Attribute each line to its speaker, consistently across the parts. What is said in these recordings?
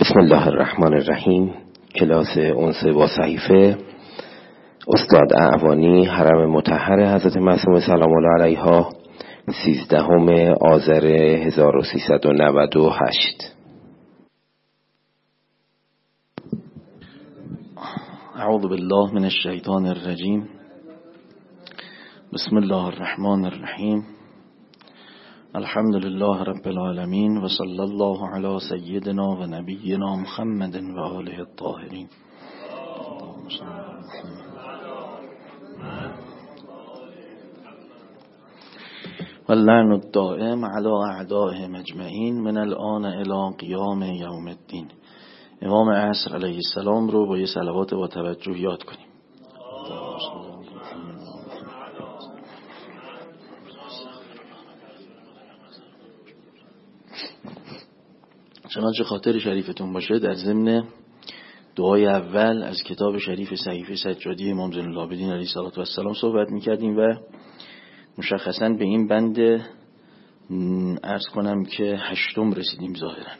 Speaker 1: بسم الله الرحمن الرحیم. کلاس انس با صحیفه، استاد اعوانی، حرم مطهر حضرت معصومه سلام الله علیها، 13 آذر 1398.
Speaker 2: اعوذ بالله من الشیطان الرجیم. بسم الله الرحمن الرحیم. الحمد لله رب العالمین و صلی الله علی سیدنا و نبینا محمد و آله الطاهرین. و اللعن الدائم علی اعدائهم اجمعین من الان الی قیام یوم الدین. امام عصر علیه السلام رو با یه صلوات با توجه یاد کنیم. چنانچه خاطر شریفتون باشه، در ضمن دعای اول از کتاب شریف صحیفه سجادی امام زین العابدین علیه السلام صحبت میکردیم و مشخصاً به این بند عرض کنم که 8 رسیدیم ظاهراً،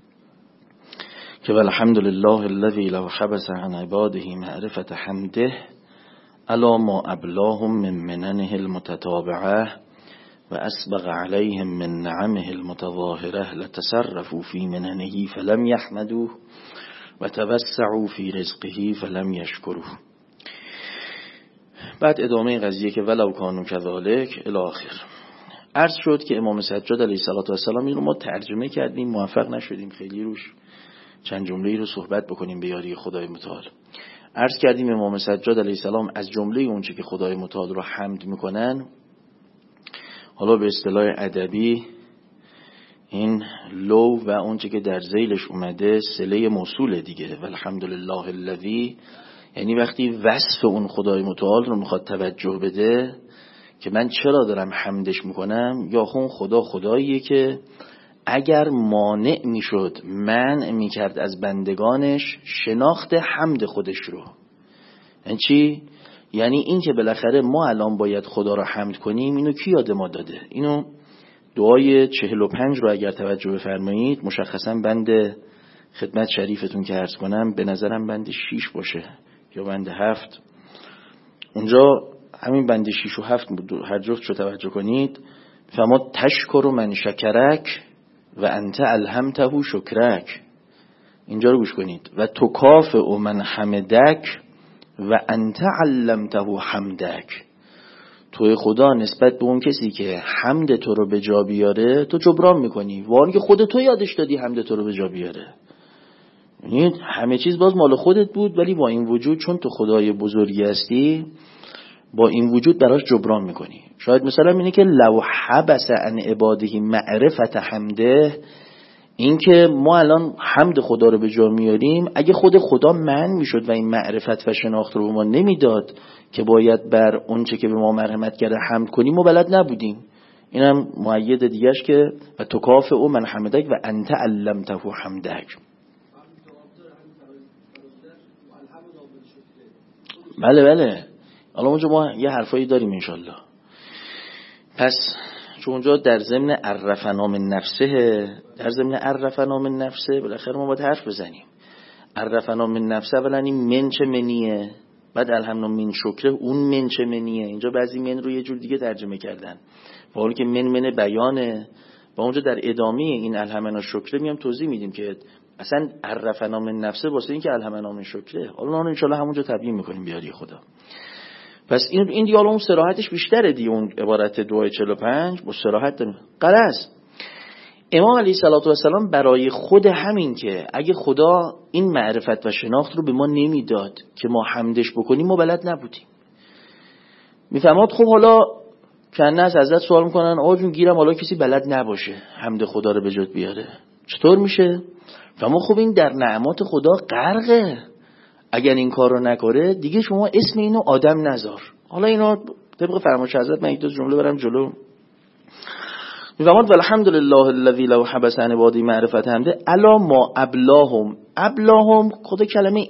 Speaker 2: که والحمدلله الذی لو حبس عن عباده معرفت حمده الا ما ابلاهم من مننه المتتابعه و اسبغ علیهم من نعمه المتظاهره لتصرفوا فی مننه فلم یحمدوه و توسعوا فی رزقه فلم یشکروه. بعد ادامه قضیه که ولو کانوا کذالک الی آخر. عرض شد که امام سجاد علیه السلام این رو ما ترجمه کردیم، موفق نشدیم خیلی روش چند جمله رو صحبت بکنیم به یاری خدای متعال. عرض کردیم امام سجاد علیه السلام از جمله اونچه که خدای متعال رو حمد میکنن، حالا به اصطلاح ادبی این لو و اونچه که در ذیلش اومده صله موصول دیگه، والحمدلله الذی، یعنی وقتی وصف اون خدای متعال رو میخواد توجه بده که من چرا دارم حمدش میکنم، یا اون خداییه که اگر مانع میشد منع میکرد از بندگانش شناخت حمد خودش رو. یعنی چی؟ یعنی این که بالاخره ما الان باید خدا رو حمد کنیم، اینو کی یاد ما داده؟ اینو دعای 45 رو اگر توجه بفرمایید، مشخصا بند خدمت شریفتون که عرض کنم به نظرم بند 6 باشه یا بند 7. اونجا همین بند 6 و 7 هر جفت رو توجه کنید. فما تشکر من شکرک و انت الهمته شکرک. اینجا رو گوش کنید. و تکافئ من حمدک و انت علمته حمدک. توی خدا نسبت به اون کسی که حمد تو رو به جا بیاره تو جبران میکنی، وان که خود تو یادش دادی حمد تو رو به جا بیاره. یعنی همه چیز باز مال خودت بود، ولی با این وجود چون تو خدای بزرگی هستی با این وجود براش جبران میکنی. شاید مثلا اینه که لو حبس عن عباده معرفت حمده، این که ما الان حمد خدا رو به جا میاریم، اگه خود خدا منع میشد و این معرفت و شناخت رو به ما نمیداد که باید بر اونچه که به ما مرحمت کرده حمد کنیم و بلد نبودیم. اینم مؤید دیگهش که و تکافئ من حمدک و انت علمته حمدک. بله الان اونجا ما یه حرفایی داریم انشالله. پس چون اونجا در ضمن عرفنا من نفسه بالاخره ما باید حرف بزنیم. عرفنا من نفسه اولا این من چه منیه، بعد الحمنا من شکره اون من چه منیه. اینجا بعضی من رو یه جور دیگه ترجمه کردن، با حالی که من بیانه. با اونجا در ادامه این الحمنا شکره میام توضیح میدیم که اصلا عرفنا من نفسه واسه این که الحمنا من شکره. حالا ان شاء الله همونجا تبیین میکنیم بیاری خدا. پس این دیگه اون صراحتش بیشتره دیگه، اون عبارت دعای 45 با صراحت داریم. غرض امام علیه السلام برای خود همین که اگه خدا این معرفت و شناخت رو به ما نمیداد که ما حمدش بکنیم ما بلد نبودیم. میفهمید؟ خب حالا کنه از حضرت سوال میکنن آقا جون گیرم حالا کسی بلد نباشه حمد خدا رو به جا بیاره چطور میشه؟ فهمید خب این در نعمات خدا غرقه، اگر این کار رو نکنه دیگه شما اسم اینو آدم نذار. حالا اینو طبق فرمایش حضرت من یک دو جمله برم جلو. میفهمید والحمدلله الذی لو حبس عن عباده معرفت حمده الا ما ابلاهم خود کلمه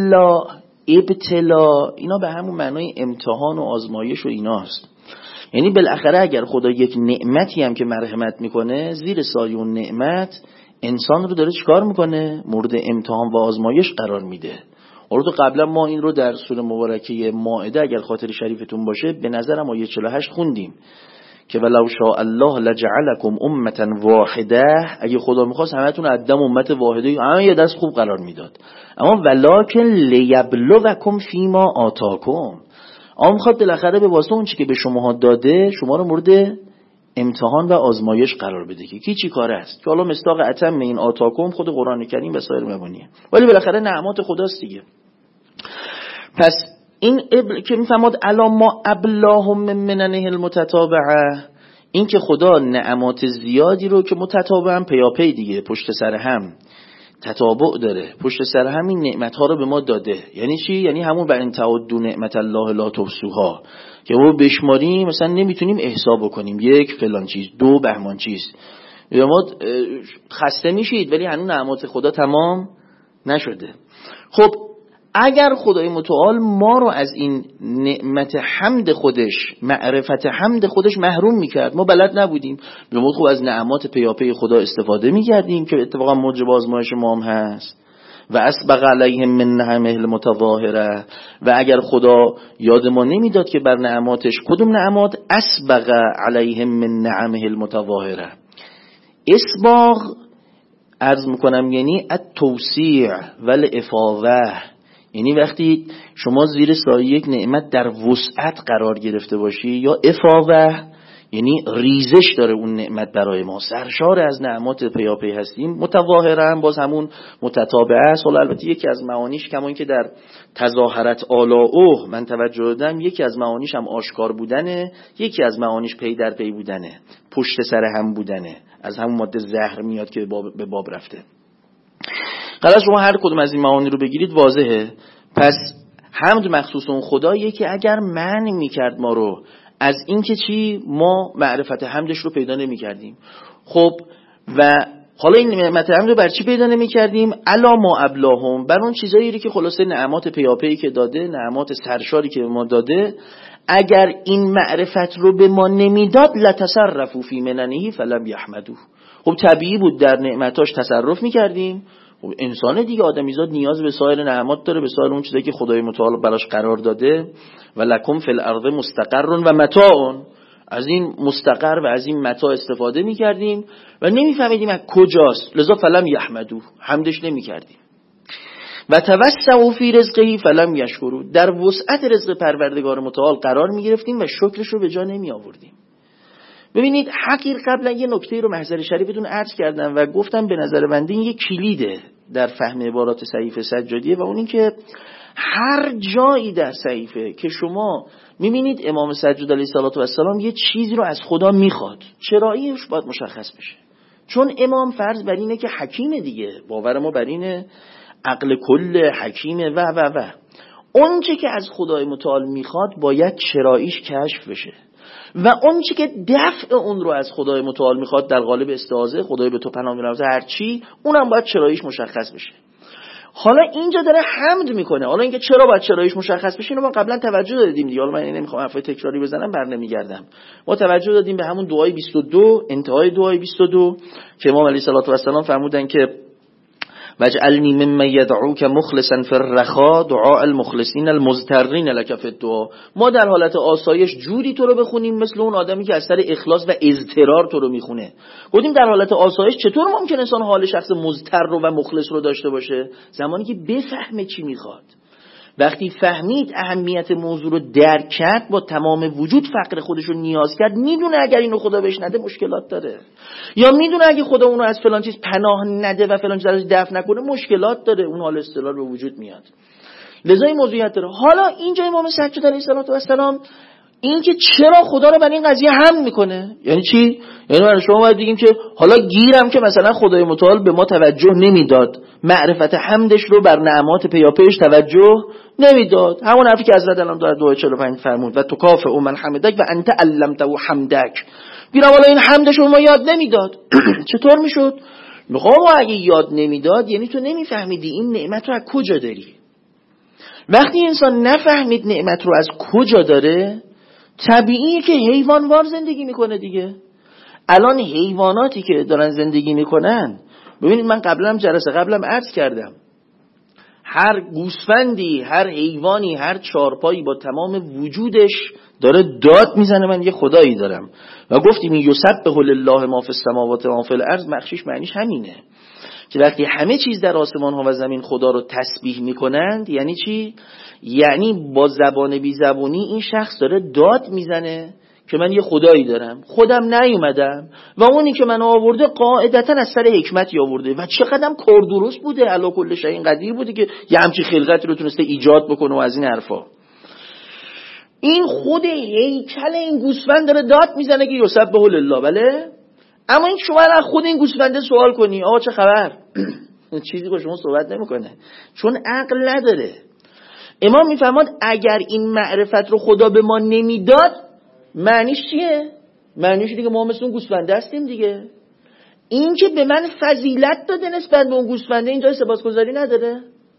Speaker 2: ابتلا اینا به همون معنای امتحان و آزمایش و اینا هست. یعنی بالاخره اگر خدا یک نعمتی هم که مرحمت میکنه، زیر سایه اون نعمت انسان رو داره چیکار میکنه؟ مورد امتحان و آزمایش قرار میده. حالا قبلا ما این رو در سوره مبارکه مائده اگر خاطر شریفتون باشه به نظرم آیه 48 خوندیم که ولو شاء الله لجعلکم امه واحده، اگه خدا میخواست همتون عدم امت واحده همه یه دست خوب قرار میداد، اما ولکن لیبلوکم فیما آتاکم، اما میخواد بالاخره به واسه اون چی که به شماها داده شما رو مورد امتحان و آزمایش قرار بده که کی چی کاره است، که حالا مصداق اتم این آتاکم خود قرآن کریم و سایر مبانیه، ولی بالاخره نعمات خداست دیگه. پس این که میفهمد الا ما ابلاهم من مننه المتتابعه، این که خدا نعمات زیادی رو که متتابعا پیاپی دیگه پشت سر هم تتابع داره، پشت سر هم این نعمت ها رو به ما داده. یعنی چی؟ یعنی همون و ان تعدوا نعمت الله لا تحصوها، که ما بشماریم مثلا نمیتونیم احساب بکنیم، یک فلان چیز، دو بهمان چیز، یا ما خسته میشید ولی هنوز نعمات خدا تمام نشده. خب اگر خدای متعال ما رو از این نعمت حمد خودش، معرفت حمد خودش محروم میکرد، ما بلد نبودیم، به ما خوب از نعمات پیاپی خدا استفاده میکردیم که اتفاقا موجب آزمایش ما هم هست. و اسبغ علیهم من نعمه المتظاهره، و اگر خدا یاد ما نمیداد که بر نعماتش کدوم نعمات؟ اسبغ علیهم من نعمه المتظاهره. اسباغ عرض میکنم یعنی التوسیع والافاضه، یعنی وقتی شما زیر سایه یک نعمت در وسعت قرار گرفته باشی، یا افاضه یعنی ریزش داره اون نعمت برای ما، سرشار از نعمات پیاپی هستیم. متظاهرا باز همون متتابعه است. حالا البته یکی از معانیش کما این که در تظاهرت آلاؤه من توجه دادم، یکی از معانیش هم آشکار بودنه، یکی از معانیش پی در پی بودنه، پشت سر هم بودنه، از همون ماده زهر میاد که به باب رفته. حالا شما هر کدوم از این معانی رو بگیرید واضحه. پس حمد مخصوص اون خداییه که اگر منع میکرد ما رو از این که چی، ما معرفت حمدش رو پیدا نمیکردیم. خب و حالا این نعمت حمد رو بر چی پیدا نمیکردیم؟ الا ما ابلاهم، بر اون چیزایی که خلاصه نعمات پیاپی که داده، نعمات سرشاری که به ما داده، اگر این معرفت رو به ما نمیداد لتصرفوا فی مننه فلم یحمدوه. خب طبیعی بود در نعمتاش تصرف میکردیم. انسان دیگه، آدمیزاد نیاز به سایر نعمات داره، به سایر اون چیزایی که خدای متعال براش قرار داده. و لکم فی الارض مستقر و متاع، از این مستقر و از این متاع استفاده میکردیم و نمیفهمیدیم از کجاست، لذا فلم یحمدو، حمدش نمیکردیم. و توسعوا فی رزقه فلم یشکروا، در وسعت رزق پروردگار متعال قرار میگرفتیم و شکرش رو به جا نمی آوردیم. ببینید حقیر قبلا یه نکته رو محضر شریفتون عرض کردم و گفتم به نظر بنده این یه کلیده در فهم عبارات صحیفه سجادیه، و اون این که هر جایی در صحیفه که شما میبینید امام سجاد علیه السلام یه چیزی رو از خدا میخواد، چراییش باید مشخص بشه. چون امام فرض بر اینه که حکیمه دیگه، باور ما بر اینه عقل کل حکیمه و اون چه که از خدای متعال میخواد باید چراییش کشف بشه، و اون چی که دفع اون رو از خدای متعال میخواد در قالب استعاذه، خدای به تو پناه میبرم هر چی، اونم باید چراییش مشخص بشه. حالا اینجا داره حمد میکنه. حالا اینکه چرا باید چراییش مشخص بشه اینو ما قبلا توجه دادیم دیگه، حالا من نمیخوام حرفای تکراری بزنم، برنمیگردم. ما توجه دادیم به همون دعای 22، انتهای دعای 22 که امام علیه السلام فرمودن که واجعلنی ممن یدعوک مخلصا فی الرخاء دعاء المخلصین المضطرین لک فی الدعاء. ما در حالت آسایش جوری تو رو بخونیم مثل اون آدمی که از سر اخلاص و اضطرار تو رو میخونه. گفتیم در حالت آسایش چطور ممکن انسان حال شخص مضطر رو و مخلص رو داشته باشه؟ زمانی که بفهمه چی میخواد. وقتی فهمید اهمیت موضوع رو درک کرد، با تمام وجود فقر خودش رو نیاز کرد، میدونه اگر اینو خدا بهش نده مشکلات داره، یا میدونه اگه خدا اونو از فلان چیز پناه نده و فلان چیز ازش دفع نکنه مشکلات داره، اون حال استقلال به وجود میاد. لذا این موضوعیت داره. حالا اینجا امام سجاد علیه السلام این که چرا خدا رو بر این قضیه حمد میکنه یعنی چی؟ یعنی من شما باید بگیم که حالا گیرم که مثلا خدای متعال به ما توجه نمیداد، معرفت حمدش رو بر نعمات پیاپیش توجه نمیداد، همون حرفی که حضرت الان در دعای 45 فرمود و تکافئ من حمدک و انت علمته حمدک. گیرم حالا این حمدش رو ما یاد نمیداد. چطور میشد؟ میخوام اگه یاد نمیداد یعنی تو نمیفهمیدی این نعمت رو از کجا داری. وقتی انسان نفهمید نعمت رو از کجا داره، طبیعیه که حیوانوار زندگی میکنه دیگه. الان حیواناتی که دارن زندگی میکنن ببینید من جلسه قبلم عرض کردم، هر گوسفندی، هر حیوانی، هر چارپایی با تمام وجودش داره داد میزنه من یه خدایی دارم. و گفتیم یسبح لله ما فی السماوات و ما فی الارض، معنیش همینه که وقتی همه چیز در آسمان ها و زمین خدا رو تسبیح میکنند، یعنی چی؟ یعنی با زبان بی زبونی این شخص داره داد میزنه که من یه خدایی دارم، خودم نیومدم و اونی که منو آورده قاعدتا از سر حکمتی آورده و چقدرم کار درست بوده، الا کل شیء قدیر بوده که یه همچین خلقتی رو تونسته ایجاد بکنه و از این حرفا. این خود هیکل این گوسفند داره داد میزنه که یسبح لله، بله؟ اما این شما از خود این گوسفنده سوال کنی آقا چه خبر؟ چیزی با شما صحبت نمیکنه، چون عقل نداره. امام میفرماد اگر این معرفت رو خدا به ما نمیداد معنیش چیه؟ معنیش دیگه ما مثل اون گوسفنده هستیم دیگه. این که به من فضیلت داده نسبت به اون گوسفنده، اینجا سپاسگزاری نداره؟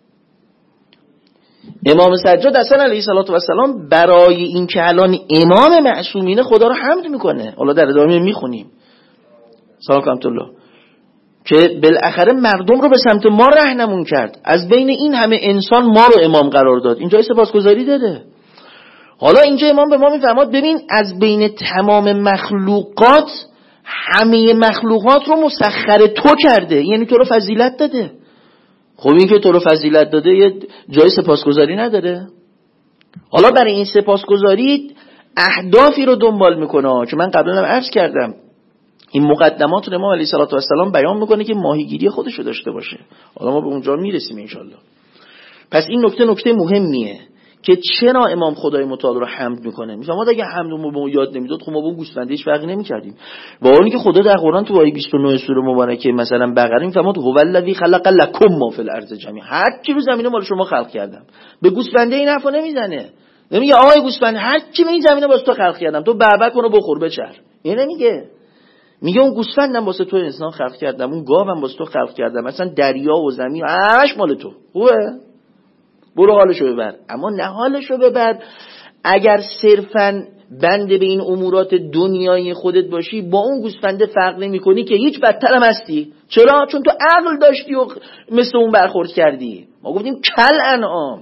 Speaker 2: امام سجاد حسن علیه السلام برای این که الان امام معصومین خدا رو حمد میکنه، حالا در ادامه میخونیم سلام رحمت الله، که بالاخره مردم رو به سمت ما راهنمون کرد، از بین این همه انسان ما رو امام قرار داد، اینجا سپاسگزاری داره. حالا اینجا امام به ما میفرماد ببین از بین تمام مخلوقات همه مخلوقات رو مسخر تو کرده، یعنی تو رو فضیلت داده. خب این که تو رو فضیلت داده یه جای سپاسگزاری نداره؟ حالا برای این سپاسگزاری اهدافی رو دنبال میکنه که من قبلا هم عرض کردم، این مقدمات رو امام علیه السلام بیان میکنه که ماهیگیری خودش رو داشته باشه. حالا ما به اونجا میرسیم انشالله. پس این نکته مهمیه که چرا امام خدای متعال رو حمد میکنه. میگم ما اگه حمدمون به ما یاد نمیداد خب ما با اون گوسفنده هیچ فرقی نمیکردیم. با اونی که خدا در قرآن تو آیه 29 سوره مبارکه مثلا بقره میفرماد هو الذی خلق لکم ما فی الارض جمیعا، هر چی رو زمین مال شما خلق کردم. به گوسفنده این حرفو نمیزنه، نمیگه آقای گوسفند هر چی این زمینه واسه تو خلق کردم، تو بعبع کن و بخور بچر. این نمیگه، میگه اون گوسفندم واسه تو انسان خلق کردم، اون گاوم واسه تو خلق کردم، مثلا دریا و زمین همش مال تو. خوبه؟ برو حالشو ببر. اما نه حالشو ببر اگر صرفاً بنده به این امورات دنیایی خودت باشی، با اون گوسفنده فرق نمی‌کنی که هیچ بدتر هم هستی. چرا؟ چون تو عقل داشتی و مثل اون برخورد کردی. ما گفتیم کل انعام،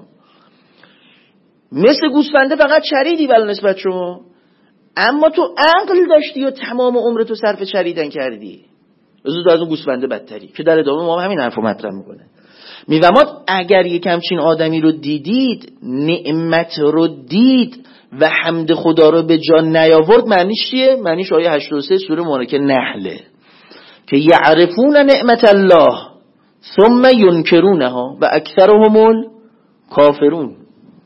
Speaker 2: مثل گوسفنده فقط چریدی ولی نسبت شما، اما تو عقل داشتی و تمام عمرت رو صرف چریدن کردی. زود از اون گوسفنده بدتری، که در ادامه ما همین حرفو مطرح میکنه. میفرماد اگر یک همچین آدمی رو دیدید، نعمت رو دید و حمد خدا رو به جا نیاورد، معنیش چیه؟ معنیش آیه 83 سوره مبارکه نحله که یعرفون نعمت الله ثم ینکرونها و اکثرهم الکافرون.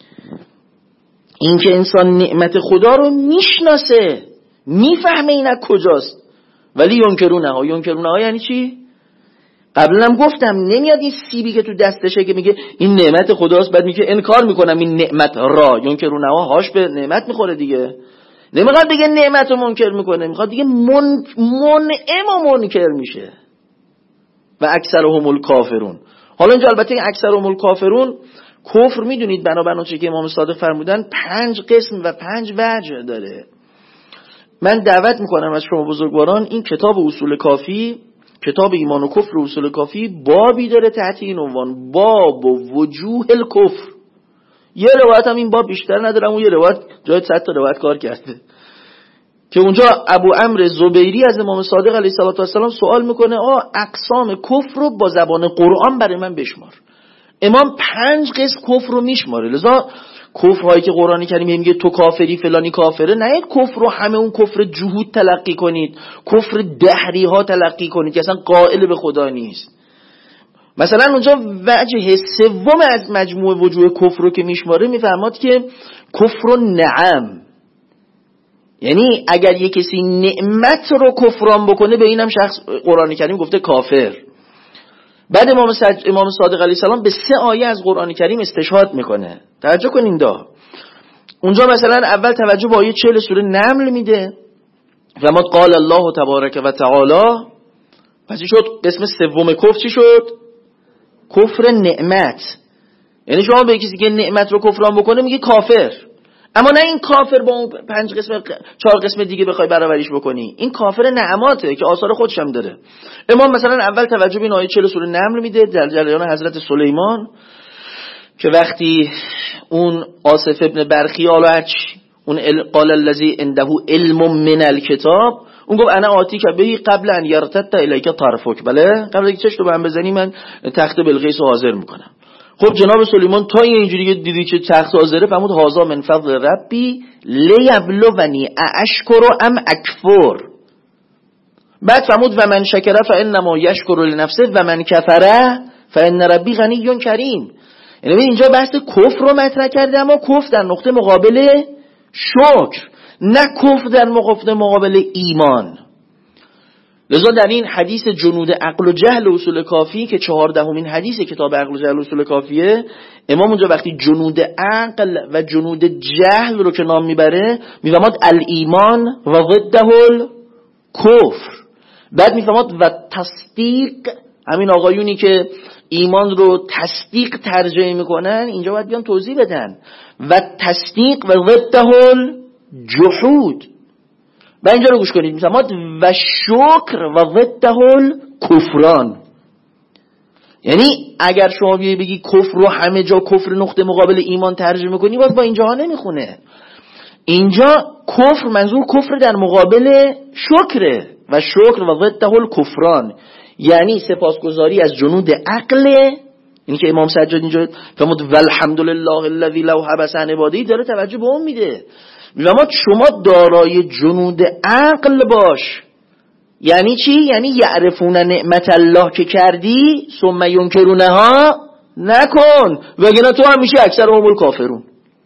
Speaker 2: این که انسان نعمت خدا رو میشناسه، میفهمه این از کجاست، ولی ینکرونها یعنی چی؟ قبلا هم گفتم نمیاد این سیبی که تو دستشه که میگه این نعمت خداست بعد میگه انکار میکنم این نعمت را، ینکرونها هاش به نعمت میخوره دیگه. نمیخواد دیگه نعمت رو منکر میکنه، میخواد دیگه منعم و منکر میشه. و اکثرهم الکافرون. حالا اینجا البته این اکثرهم الکافرون کفر میدونید بنابر آنچه که امام صادق فرمودن 5 قسم و 5 وجه داره. من دعوت میکنم از شما بزرگواران این کتاب اصول کافی، کتاب ایمان و کفر اصول کافی، بابی داره تحت این عنوان باب و وجوه الکفر. یه روایت هم این باب بیشتر نداره، اون یه روایت جای 100 تا روایت کار کرده که اونجا ابو عمرو زبیری از امام صادق علیه السلام سوال میکنه اقسام کفر رو با زبان قرآن برای من بشمار. امام 5 قسم کفر رو میشماره. لذا کفرهایی که قرآن کریم میگه تو کافری فلانی کافره، نه کفر رو همه اون کفر جهود تلقی کنید، کفر دهری ها تلقی کنید که اصلا قائل به خدا نیست. مثلا اونجا وجه سوم از مجموع وجوه کفر رو که میشماره میفرماد که کفر نعم، یعنی اگر یک کسی نعمت رو کفران بکنه به اینم شخص قرآن کریم گفته کافر. بعد امام صادق علیه السلام به 3 آیه از قرآن کریم استشهاد میکنه. توجه کنین اونجا مثلا اول توجه به آیه 40 سوره نمل میده و ما قال الله تبارک و تعالی. پس شد قسم سوم کفر چی شد؟ کفر نعمت. یعنی شما به کسی که نعمت رو کفران بکنه میگه کافر، اما نه این کافر با اون 5 قسم 4 قسم دیگه بخوای برابریش بکنی. این کافر نعماته که آثار خودش هم داره. امام مثلا اول توجه به این آیه 40 سوره نمل میده در جریان حضرت سلیمان که وقتی اون آصف ابن برخیالچ اون قال الذی عنده علم من الکتاب، اون گفت انا آتی که بهی قبل ان یرتد الیک طرفک، بله قبل اینکه چشم رو به هم بزنی من تخت بلقیس رو حاضر میکنم. خب جناب سلیمان تا اینجوری دیدی که تخت حاضره فرمود هذا من فضل ربی لیبلونی اشکر ام اکفر. بعد فرمود و من شکر فانما یشکر لنفسه و من کفر فان ربی غنی کریم. یعنی اینجا بحث کفر رو مطرح کرده، اما کفر در نقطه مقابل شکر، نه کفر در مقابل ایمان. لذا در این حدیث جنود عقل و جهل اصول کافی که 14مین حدیث کتاب عقل و جهل اصول کافیه، امام اونجا وقتی جنود عقل و جنود جهل رو که نام میبره میفهمد الایمان و ضده الکفر. بعد میفهمد و تصدیق، همین آقایونی که ایمان رو تصدیق ترجمه میکنن اینجا باید بیان توضیح بدن و تصدیق و ضده الجحود. و اینجا رو گوش کنید میفهمد و شکر و ضده الکفران. یعنی اگر شما بگی کفر رو همه جا کفر نقطه مقابل ایمان ترجمه کنی باز با اینجا ها نمیخونه. اینجا کفر منظور کفر در مقابل شکره و شکر و ضده الکفران، یعنی سپاسگزاری از جنود عقل. اینی که امام سجاد اینجا فرمود والحمدلله الذی لو حبس عن عباده داره توجه به اون میده. میفهمد شما دارای جنود عقل باش. یعنی چی؟ یعنی یعرفون نعمت الله که کردی ثم ینکرونها نکن وگرنه تو هم میشه اکثر هم الکافرون.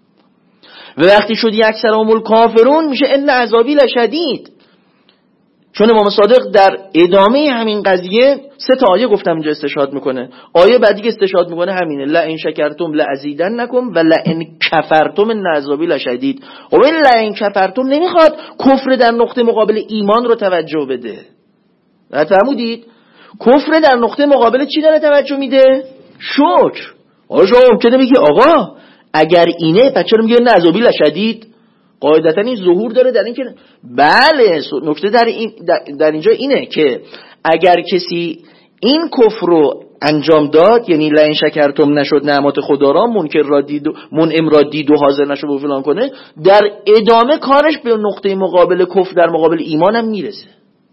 Speaker 2: و وقتی شدی اکثر هم الکافرون میشه ان عذابی لشدید. چون امام صادق در ادامه همین قضیه 3 آیه گفتم اینجا استشهاد میکنه. آیه بعدی که استشهاد میکنه همینه لئن شکرتم لازیدنکم و لئن کفرتم ان عذابی لشدید. و این لئن کفرتم نمیخواد کفر در نقطه مقابل ایمان رو توجه بده. فهمیدید؟ کفر در نقطه مقابل چی داره توجه میده؟ شکر. آقا شما ممکنه بگی آقا اگر اینه پس چرا میگه ان عذابی لشدید؟ قاعدتا این ظهور داره در این که بله نکته در اینجا اینه که اگر کسی این کفر رو انجام داد، یعنی لئن شکرتم نشد نعمت خدا را منکر را دید و منعم را دید و حاضر نشد و فلان کنه، در ادامه کارش به نقطه مقابل کفر در مقابل ایمان هم میرسه.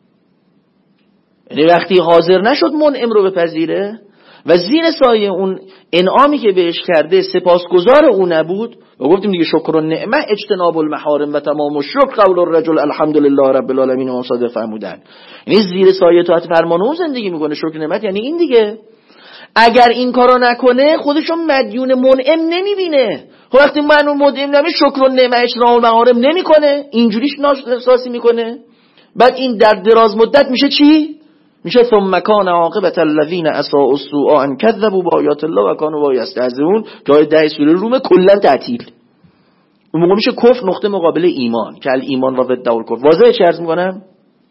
Speaker 2: یعنی وقتی حاضر نشد منعم رو بپذیره و زیر سایه اون انعامی که بهش کرده سپاسگزار او نبود، و گفتیم دیگه شکر و نعمه اجتناب المحارم و تمام الشکر قول الرجل الحمدلله رب العالمین و صادق فرمودن. یعنی زیر سایه طاعت فرمان او زندگی میکنه. شکر نعمت یعنی این دیگه. اگر این کارو نکنه خودشو مدیون منعم نمیبینه. خب وقتی منو منعم نمیشه شکر و نعمه اجتناب المحارم نمیکنه، اینجوریش احساسی میکنه. بعد این در دراز مدت میشه چی؟ میشه ثم کان عاقبت الذین اساءوا السوء ان کذبوا بآیات الله و کانوا با یستهزئون که آیه 10 سوره روم کلا تعطیل. اون موقع میشه کفر نقطه مقابل ایمان که الایمان و ضد الکفر. واضحه چه عرض میکنم؟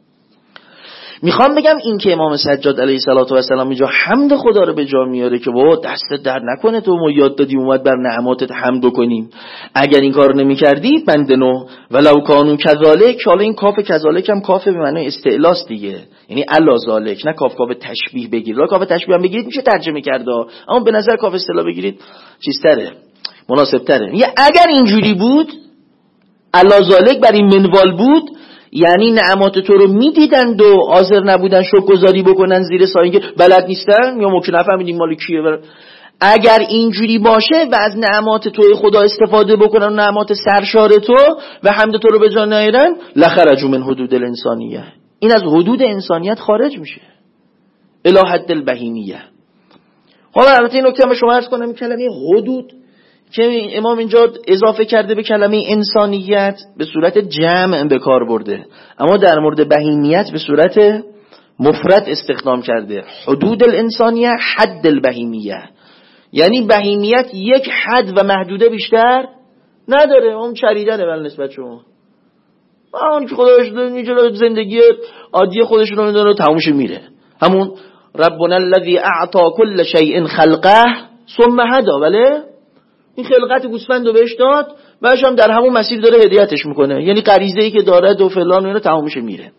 Speaker 2: میخوام بگم این که امام سجاد علیه السلام اینجا حمد خدا رو به جا میاره که بابا دستت در نکنه تو ما یاد دادی اومد بر نعماتت حمد کنیم، اگر این کار نمی‌کردی بندنو ولو کانوا کذالک. حالا این کاف کذالک هم کاف به معنای استعلاس دیگه، یعنی الا ذالک، نه کاف تشبیه بگیرید. کاف تشبیه هم بگیرید میشه ترجمه کرد، اما به نظر کاف اصطلاح بگیرید چیزتره، مناسب‌تره. میگه اگر اینجوری بود الا ذالک بر این منوال بود، یعنی نعمات تو رو میدیدند و حاضر نبودن شکرگزاری بکنن زیر سایه که بلد نیستن یا ممکن نفهمیدیم مال کیه. اگر اینجوری باشه و از نعمات توی خدا استفاده بکنن، نعمات سرشار تو و حمد تو رو به جا نیارن، لخرجوا من حدود الانسانیه، این از حدود انسانیت خارج میشه، الی حد البهیمیه. حالا البته این نکته هم شما عرض کنم، کلمه حدود که امام اینجا اضافه کرده به کلمه انسانیت به صورت جمع به کار برده، اما در مورد بهیمیت به صورت مفرد استخدام کرده. حدود الانسانیه حد البهیمیه، یعنی بهیمیت یک حد و محدوده بیشتر نداره. اون چریدنه بل نسبت شما، اون که خودش میجره زندگی عادی خودش رو میدونه تمومش میره. همون ربنا الذی اعطا کل شیء خلقه ثم هدی، بله این خلقت گوسفند رو بهش داد، بعدش هم در همون مسیر داره هدایتش میکنه، یعنی غریزه‌ای که داره و فلان و اینا تمام میشه میره.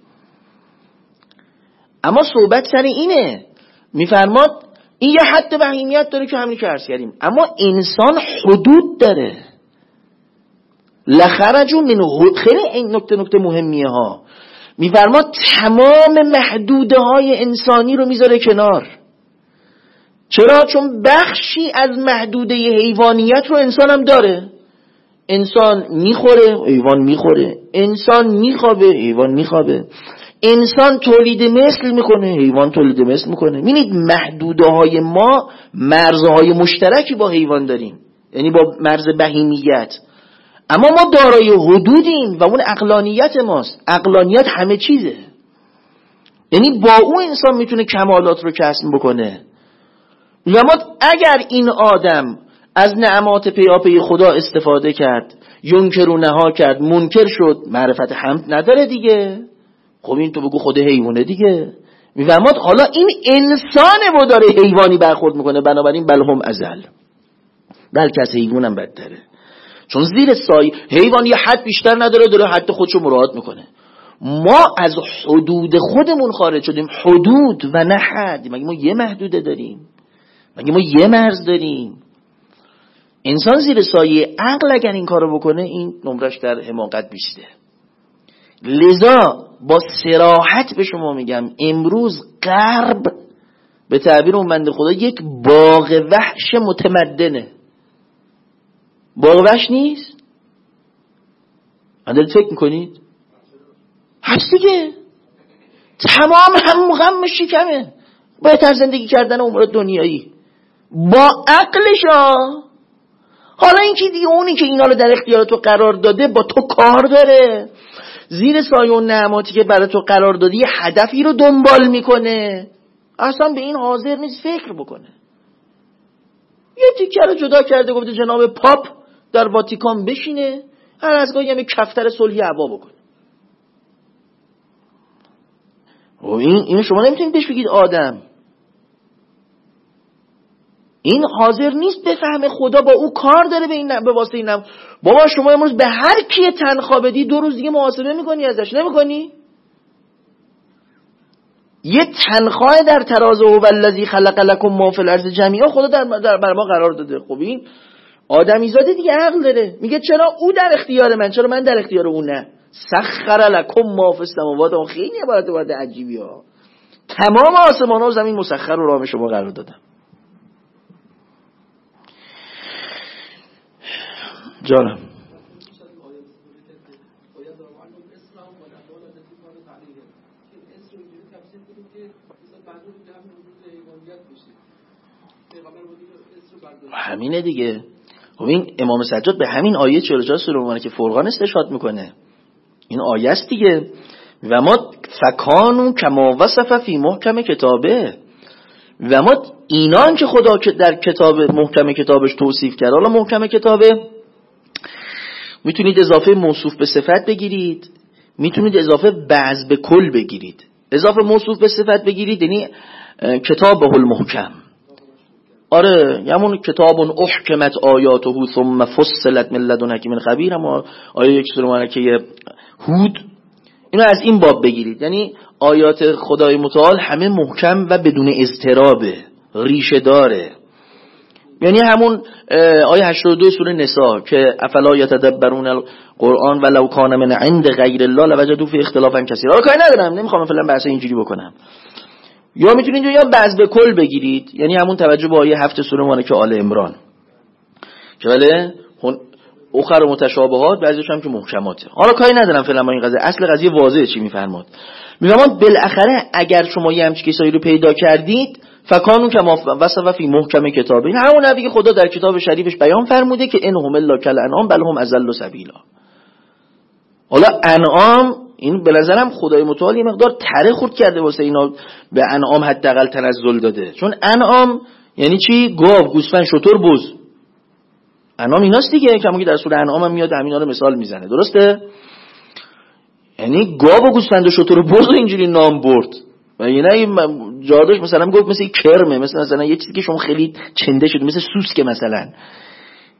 Speaker 2: اما صحبت سر اینه، میفرماد این یه حد بهیمیت داره که همین که عرض کردیم، اما انسان حدود داره. لخرجوا من، خیلی این نکته مهمیه ها. میفرماد تمام محدوده های انسانی رو میذاره کنار. چرا؟ چون بخشی از محدوده حیوانیت رو انسان هم داره. انسان میخوره، حیوان میخوره. انسان میخوابه، حیوان میخوابه. انسان تولید مثل میکنه، حیوان تولید مثل میکنه. ببینید محدوده های ما مرزهای مشترکی با حیوان داریم، یعنی با مرز بهیمیت. اما ما دارای حدودیم و اون عقلانیت ماست. عقلانیت همه چیزه، یعنی با اون انسان میتونه کمالات رو کسب بکنه. اما اگر این آدم از نعمات پیاپی خدا استفاده کرد، ینکر و نها کرد، منکر شد، معرفت حمد نداره دیگه. خب این تو بگو خود حیوانه دیگه. میفهمد حالا این انسانه و داره حیوانی برخورد میکنه، بنابراین بلهم ازل، بلکه از حیوانم بدتره. چون زیر سایه حیوان یه حد بیشتر نداره، داره حد خودشو مراعات میکنه. ما از حدود خودمون خارج شدیم. حدود و نه حد. مگه ما یه محدوده داریم؟ مگه ما یه مرز داریم؟ انسان زیر سایه عقل اگر این کارو بکنه، این نمرش در حماقت بیسته. لذا با صراحت به شما میگم امروز غرب به تعبیر اون بنده خدا یک باغ وحش متمدنه. باغ وحش نیست؟ اندرت فکر میکنید؟ هست دیگه. تمام هم غم شکمه، بهتر زندگی کردن امور دنیایی با عقلش. حالا این که دیگه اونی که اینا رو در اختیار تو قرار داده با تو کار داره، زیر سایه اون نعماتی که برای تو قرار داده یه هدفی رو دنبال میکنه، اصلا به این حاضر نیست فکر بکنه. یه تیکه رو جدا کرده، گفته جناب پاپ در واتیکان بشینه، هر از گاهی هم کفتر صلحی هوا بکنه. و این شما نمیتونید بهش بگید آدم. این حاضر نیست بفهمه خدا با او کار داره به واسطه این بابا شما امروز به هر کی تنخواه بدی 2 روز دیگه محاسبه میکنی ازش، نمیکنی؟ یه تنخواه در ترازو و الذی خلق لکم ما فی الارض جمیعا خدا بر ما قرار داده. خب این آدمیزاده دیگه عقل داره، میگه چرا او در اختیار من، چرا من در اختیار او نه؟ سخر لکم ما فی السماوات. خیلی عبارت عجیبی ها. تمام آسمان ها و زمین مسخر و راه شما قرار دادم. جانم همینه دیگه. خب این امام سجاد به همین آیه 44 سوره مبارکه فرقان استشهاد میکنه. این آیه است دیگه. و ما فکانو کما وصف فی محکم کتابه، و ما اینان که خدا در کتاب محکم کتابش توصیف کرد. حالا محکم کتابه میتونید اضافه موصوف به صفت بگیرید، میتونید اضافه بعض به کل بگیرید. اضافه موصوف به صفت بگیرید یعنی کتاب المحکم. آره همون کتاب احکمت آیاته ثم فصلت من لدن حکیم خبیر. اما آیه 1 سوره مبارکه هود، اینو از این باب بگیرید، یعنی آیات خدای متعال همه محکم و بدون اضطرابه، ریشه داره. یعنی همون آیه 82 سوره نساء که افلا یتدبرون القرآن ولو کان من عند غیر الله لوجدوا فی اختلافا کثیرا. حالا کاری ندارم، نمیخوام فعلا بحث اینجوری بکنم. یا میتونید یا بعض به کل بگیرید، یعنی همون توجه به آیه 7 سوره مبارکه آل عمران که بله اخر متشابهات، بعضیش هم که محکماته. حالا کاری ندارم فعلا با این قضیه، اصل قضیه واضحه چی میفرماد. میگم بالاخره اگر شما یه همچین کسایی رو پیدا کردید فکانو کما وصف فی محکم کتابه، این همون نبی که خدا در کتاب شریفش بیان فرموده که انهم الا کالانعام بل هم اضل سبیلا. حالا انعام این به نظرم خدای متعال یه مقدار تره خورد کرده واسه اینا به انعام حداقل تنزل داده. چون انعام یعنی چی؟ گاو، گوسفند، شتر، بز. انعام ایناست دیگه که در سوره انعام هم میاد همینا رو مثال میزنه، درسته؟ یعنی گاو و گوسفند و شتر و بز اینجوری نام برد. و یعنی جاداش مثلا گفت مثل کرمه، مثلا یه چیزی که شما خیلی چنده شده، مثل سوسکه مثلا.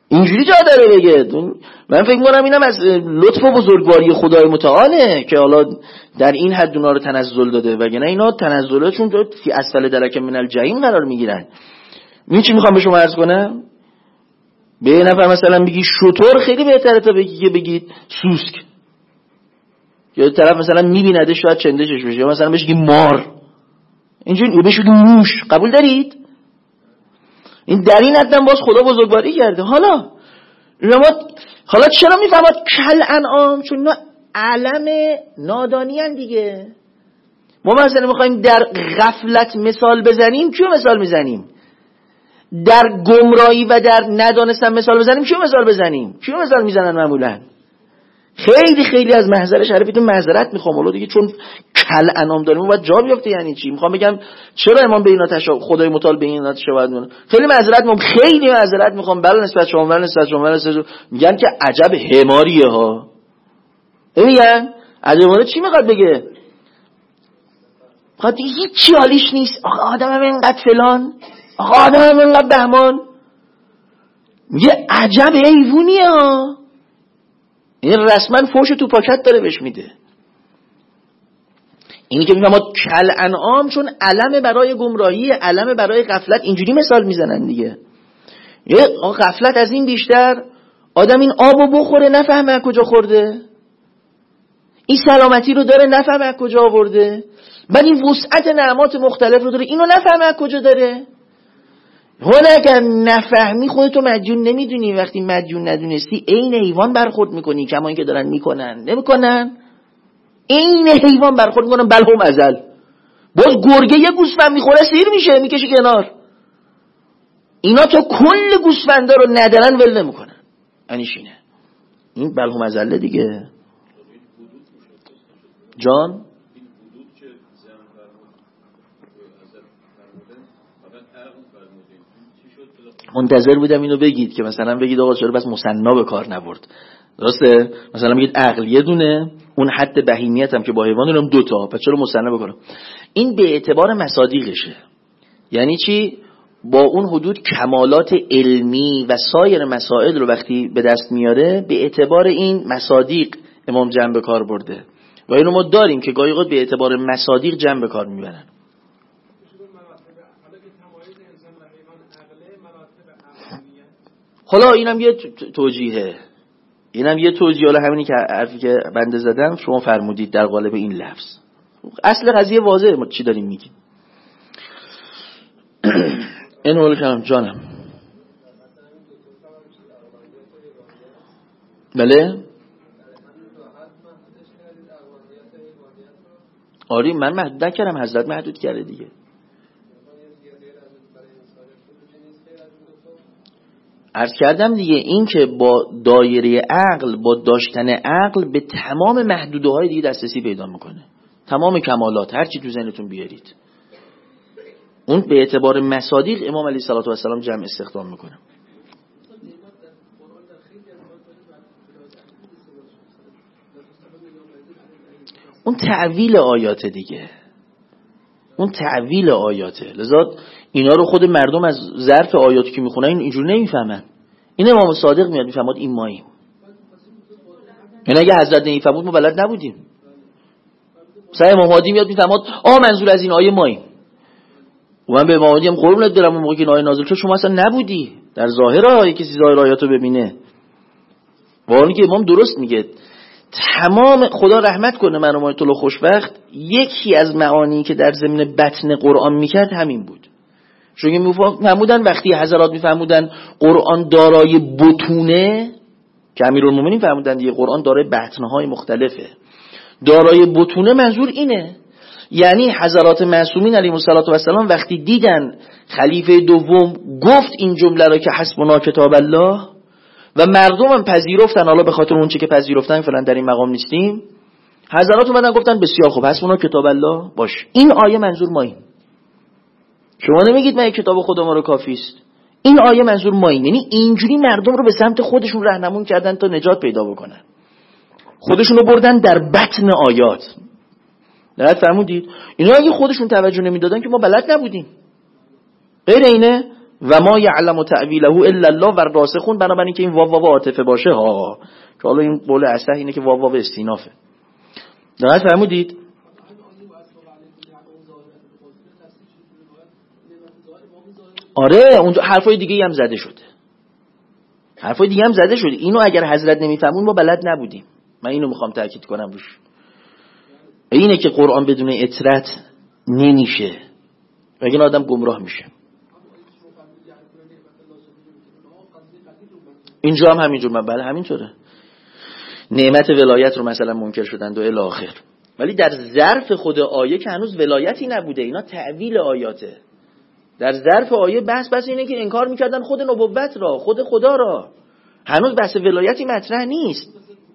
Speaker 2: اینجوری جا داره بگه. من فکر می‌کنم اینم از لطف و بزرگواری خدای متعاله که حالا در این حد اونا رو تنزل داده، وگرنه اینا تنزلاتشون تو فی اسفل درک من الجحیم قرار میگیرن. این چی میخوام به شما عرض کنم؟ به یه نفر مثلا بگی شتر خیلی بهتره تا بگید سوسک، یا طرف مثلا میبینده شاید چندشش بشه، یا مثلا بهش بگی مار، اینجوری بهش بگی موش. قبول دارید؟ این در این حد باز خدا بزرگواری کرده. حالا چرا میفهمد کل انعام؟ چون اینا علم نادانی هن دیگه. ما مثلا میخوایم در غفلت مثال بزنیم، کیو مثال میزنیم؟ در گمراهی و در ندانستن مثال بزنیم، کیو مثال بزنیم؟ کیو مثال میزنن معمولا؟ خیلی از محضر شریفتون معذرت میخوام والله دیگه، چون کل انعام داریم و باید جا بیفته. یعنی چی؟ میخوام بگم چرا امام به اینا خدای متعال به اینا تشابهت میکنه. خیلی معذرت میخوام بله نسبت شما میگن که عجب حماریه ها. میگن عجب حماره. چی میخواد بگه؟ میخواد دیگه هیچی حالیش نیست. آقا آدمم اینقدر فلان، آقا آدمم اینقدر بهمان. میگه عجب حیوونیه ها. این رسما فوش تو پاکت داره بهش میده. اینی که میگم ما کل انعام، چون علم برای گمراهی، علم برای غفلت، اینجوری مثال میزنن دیگه. یه غفلت از این بیشتر، آدم این آبو بخوره نفهمه از کجا خورده، این سلامتی رو داره نفهمه از کجا آورده، بعد این وسعت نعمات مختلف رو داره اینو نفهمه از کجا داره. حالا اگر نفهمی خودتو مدیون نمیدونی، وقتی مدیون ندونستی عین حیوان برخورد میکنی، کما این که دارن نمیکنن عین حیوان برخورد میکنن. بل هم ازل. باز گرگه یه گوسفند میخوره سیر میشه میکشه کنار. اینا تو کل گوسفندا رو ندارن ول نمیکنن. انیشینه این بل هم ازله دیگه. جان منتظر بودم اینو بگید که مثلا بگید آقا چرا بس مثنا به کار نبرد. درسته؟ مثلا بگید عقل یه دونه، اون حد بهیمیت هم که با حیوان اونم دو تا، پس چرا مثنا بکنم؟ این به اعتبار مصادیقشه. یعنی چی؟ با اون حدود کمالات علمی و سایر مسائل رو وقتی به دست میاره به اعتبار این مصادیق امام جمع به کار برده. و اینو ما داریم که گاهی اوقات به اعتبار مصادیق جمع به کار میبرن. حالا اینم یه توجیهه، حالا همینی که حرفی که بنده زدم شما فرمودید در قالب این لفظ. اصل قضیه واضحه، ما چی داریم میگیم. اینو حالا کنم جانم. بله آری من محدود نکردم، حضرت محدود کرده دیگه. عرض کردم دیگه، این که با دایره عقل، با داشتن عقل به تمام محدوده های دیگه دسترسی پیدا میکنه، تمام کمالات هر چی تو ذهنتون بیارید. اون به اعتبار مصادیق امام علیه السلام جمع استخدام میکنه. اون تعویل آیاته دیگه، اون تعویل آیاته. لذا اینا رو خود مردم از ظرف آیاتی که میخونن اینجور نمیفهمن. این امام صادق میاد میفهمد این ماییم. یعنی اگه حضرت نمیفهمود ما بلد نبودیم. مثلا امام هادی میاد میفهمد منظور از این آیه ماییم. و من به امام هادی هم قربونت برم اون موقع که این آیه نازل شد شما اصلا نبودی. در ظاهر آیه کسی ظاهر آیاتو ببینه. واقعا که امام درست میگه. تمام خدا رحمت کنه مرحوم آیت الله خوشبخت، یکی از معانی که در ضمن بطن قرآن میکرد همین بود. چون میفهمودن وقتی حضرات میفهمودن قرآن دارای بطونه، که امیرالمومنین فهمودن دیگه قرآن دارای بطنهای مختلفه، دارای بطونه منظور اینه. یعنی حضرات معصومین علیهم السلام وقتی دیدن خلیفه دوم گفت این جمله را که حسبنا کتاب الله و مردم هم پذیرفتن، حالا به خاطر اون چه که پذیرفتن فلان در این مقام نیستیم، حضرات اومدن گفتن بسیار خوب حسبنا کتاب الله باش، این آیه منظور ما این. شما نمیگید من کتاب خدا ما رو کافی است، این آیه منظور ما این. یعنی اینجوری مردم رو به سمت خودشون راهنمون کردن تا نجات پیدا بکنن، خودشون رو بردن در بطن آیات. درست فرمودید؟ اینا اگه خودشون توجه نمیدادن که ما بلد نبودیم. غیر اینه و ما یعلم تأویله الا الله و راسخون، بنابراین که این واو عاطفه باشه ها، که حالا این قول اصح اینه که واو استینافه. درست فهمیدید؟ آره اونجا حرفای دیگه هم زده شده، حرفای دیگه هم زده شده. اینو اگر حضرت نمیفهمون ما بلد نبودیم. من اینو میخوام تاکید کنم روش. اینه که قرآن بدون اطرت نمیشه، مگه آدم گمراه میشه. اینجا هم همینجور، بله همینطوره. نعمت ولایت رو مثلا منکر شدند و الی آخر، ولی در ظرف خود آیه که هنوز ولایتی نبوده، اینا تأویل آیاته. در ظرف آیه بس اینه که انکار میکردن خود نبوت را، خود خدا را، هنوز بحث ولایتی مطرح نیست.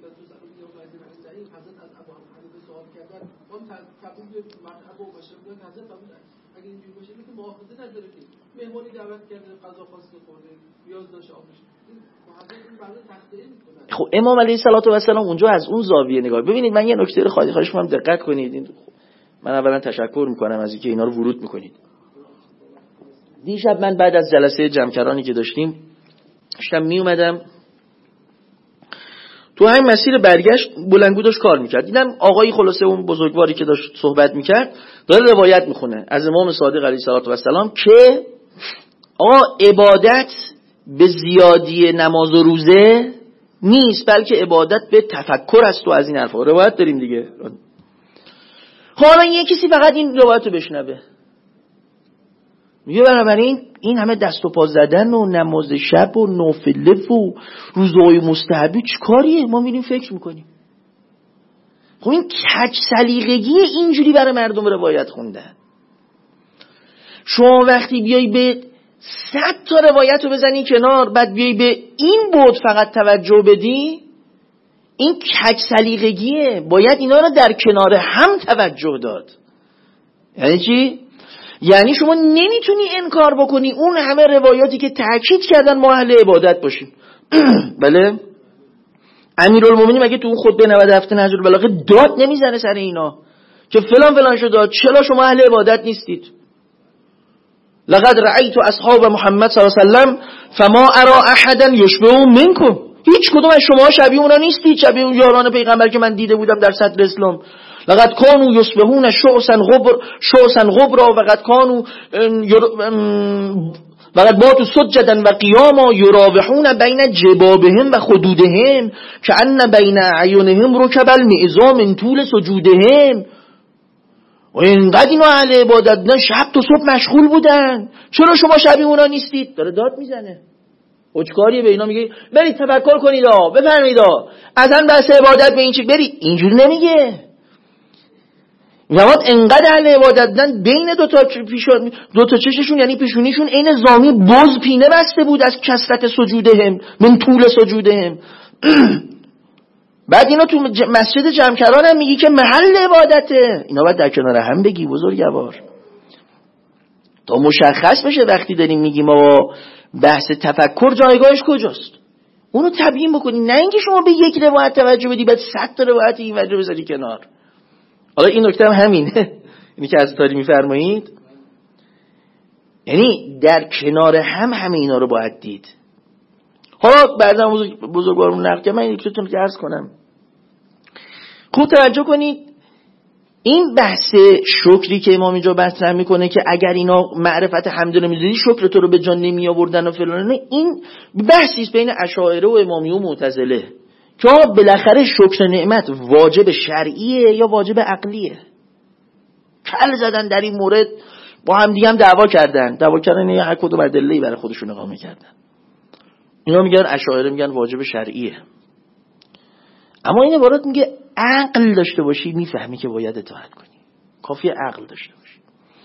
Speaker 2: خب امام علیه السلام اونجا از اون زاویه نگاه. ببینید من یه نکته رو خواهش می‌کنم دقت کنید. من اولا تشکر میکنم از اینکه اینا رو ورود میکنید. دیشب من بعد از جلسه جمکرانی که داشتم می اومدم تو همین مسیر برگشت، بلندگو داشت کار میکرد، دیدم آقایی خلاصه اون بزرگواری که داشت صحبت میکرد داره روایت میخونه از امام صادق علیه السلام که آقا عبادت به زیادی نماز و روزه نیست، بلکه عبادت به تفکر است. و از این حرفا روایت داریم دیگه. حالا یه کسی فقط این روایت رو بشنوه میگه بنابراین این همه دست و پا زدن و نماز شب و نافله و روزهای مستحبی چه کاریه؟ ما میریم فکر میکنیم. خب این کج سلیقگی اینجوری برای مردم روایت خوندن. شما وقتی بیای به 100 تا روایت رو بزنی کنار، بعد بیای به این بود فقط توجه بدی، این کج سلیقگیه. باید اینا رو در کنار هم توجه داد. یعنی چی؟ یعنی شما نمیتونی انکار بکنی اون همه روایاتی که تاکید کردن ما اهل عبادت باشیم. بله امیرالمومنین مگه تو اون خطبه 97 نهج البلاغه داد نمیزنه سر اینا که فلان فلان شد، چرا شما اهل عبادت نیستید؟ لقد رأیت اصحاب محمد صلی الله علیه و سلم فما ارى احدا یشبه منکم. هیچ کدوم از شما شبیه اونا نیستید، شبیه اون یاران پیغمبر که من دیده بودم در صدر اسلام. لقد كانوا يصبحون شعثا غبرا وقد كانوا وقد باتوا سجدا وقياما يراوحون بين جبابهم وخدودهم كأن بين اعينهم ركب المئزا من طول سجودهم. و اینقدر اینا اهل عبادت نه، شب تا صبح مشغول بودن، چرا شما شبیه اونا نیستید؟ داره داد میزنه. اوچکاریه به اینا میگه برید تفکر کنید بفرمایید اصلا بحث عبادت به این چی برید، اینجوری نمیگه. نماد انقدر اهل عبادتن بین دو تا چششون یعنی پیشونیشون عین زامی بز پینه بسته بود از کثرت سجودهم من طول سجودهم. بعد اینا تو مسجد جمکران هم میگی که محل عبادته. اینا باید در کنار هم بگی بزرگوار تا مشخص بشه وقتی داریم میگیم ما بحث تفکر جایگاهش کجاست، اونو تبیین بکنی، نه اینکه شما به یک روایت توجه بدی بعد 100 تا روایت این وجه بذاری کنار. حالا این نکته هم همینه اینی که از تاری میفرمایید، یعنی در کنار هم همه اینا رو باید دید. حالا بعضا بزرگوارمون نقل که من این نکته‌تون رو عرض کنم. خوب توجه کنید، این بحث شکری که امام اینجا مطرح میکنه که اگر اینا معرفت حمد رو می‌دیدی شکر تو رو به جان نمی آوردن و فلان، این بحثی است بین اشاعره و امامیه و معتزله که بالاخره شکر نعمت واجب شرعیه یا واجب عقلیه. کل زدن در این مورد، با هم دیگه هم دعوا کردن یه هر کدوم ادله‌ای برای خودشون اقامه کردن. اینا میگن اشاعره میگن واجب شرعیه، اما این عبارت میگه عقل داشته باشی میفهمی که باید اطاعت کنی، کافی عقل داشته باشی.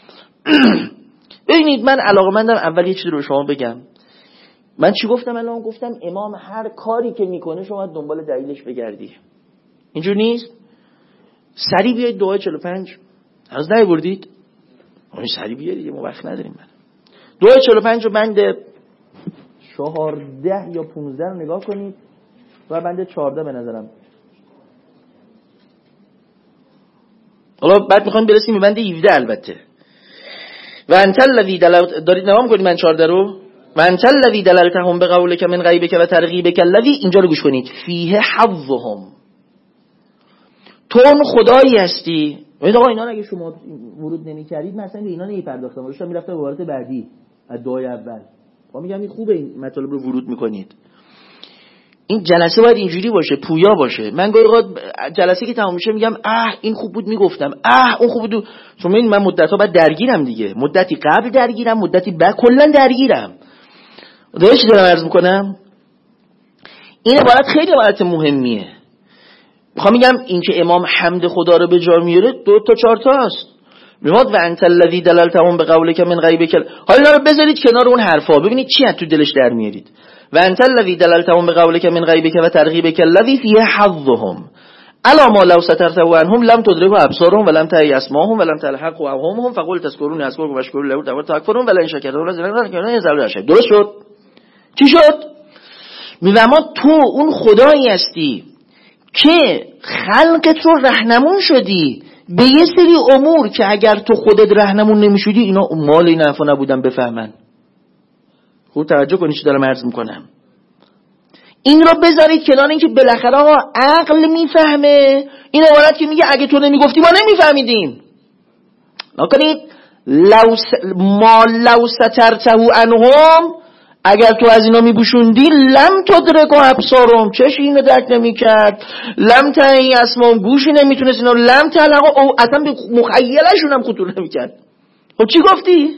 Speaker 2: ببینید من علاقه‌مندم اول یه چیزی رو شما بگم. من چی گفتم الان؟ گفتم امام هر کاری که میکنه شما دنبال دلیلش بگردی. اینجور نیست سری بیاید دعای 45 هنوز نیاوردید، همین سری بیاید دیگه، ما وقت نداریم. من دعای 45 رو بند 14 یا 15 رو نگاه کنید و بند 14 به نظرم. حالا بعد میخوایم برسیم به بند 17 البته. و انت الذی دارید نگاه میکنید من 14 رو و انت الذی دللتهم بقولک من غیبک و ترغیبک الذی، اینجا رو گوش کنید، فیه حظهم، تو اون خدایی هستی. ببین آقا اینا اگه شما ورود نمی‌کردید مثلا به اینا نمی‌پرداختم، داشتم می‌رفتم به عبارت بعدی از دعای اول. ما میگم این خوبه این مطالب رو ورود می‌کنید. این جلسه باید اینجوری باشه، پویا باشه. من گاهی اوقات جلسه که تمام میشه میگم این خوب بود میگفتم، اون خوب بود. چون من مدت‌ها بعد درگیرم دیگه، مدتی قبل درگیرم، مدتی بعد کلا درگیرم. چی دارم عرض میکنم؟ این عبارت خیلی عبارت مهمیه. میخوام میگم این که امام حمد خدا رو به جا میاره 2 تا 4 تا است. میاد و انت الذی دللتهم بقولک من غیبک. حالا رو بذارید کنار اون حرفا، ببینید چی از تو دلش در میارید. و انت الذی دللتهم بقولک من غیبک و ترغیبک الذی فیه حظهم الا ما لو سترته عنهم لم تدركوا ابصارهم ولم تعي اسماءهم ولم تلحقوا اوهامهم فقل تذكرون اذكركم واشكروا له تكفرون ولا ان شكرتم لازلنكم. درست شد؟ چی شد؟ می‌فهمم تو اون خدایی هستی که خلقت رو راهنمون شدی به یه سری امور که اگر تو خودت راهنمون نمی‌شدی اینا مال این حرفا نبودن بفهمن. خوب توجه کنید چی دارم عرض می‌کنم. این رو بذارید کنار، این که بالاخره آقا عقل میفهمه. این عبارت که میگه اگه تو نمیگفتی ما نمیفهمیدیم. نکنید ما لو سترته عنهم، اگر تو از اینا میبوشوندی لم تدرک ابصارهم، چشم اینو درک نمیکرد، لم تعی اسماهم، گوشی نمیتونست اینا، لم تلقوا، او اصلا به مخیلشون هم خطور نمیکرد. خب چی گفتی؟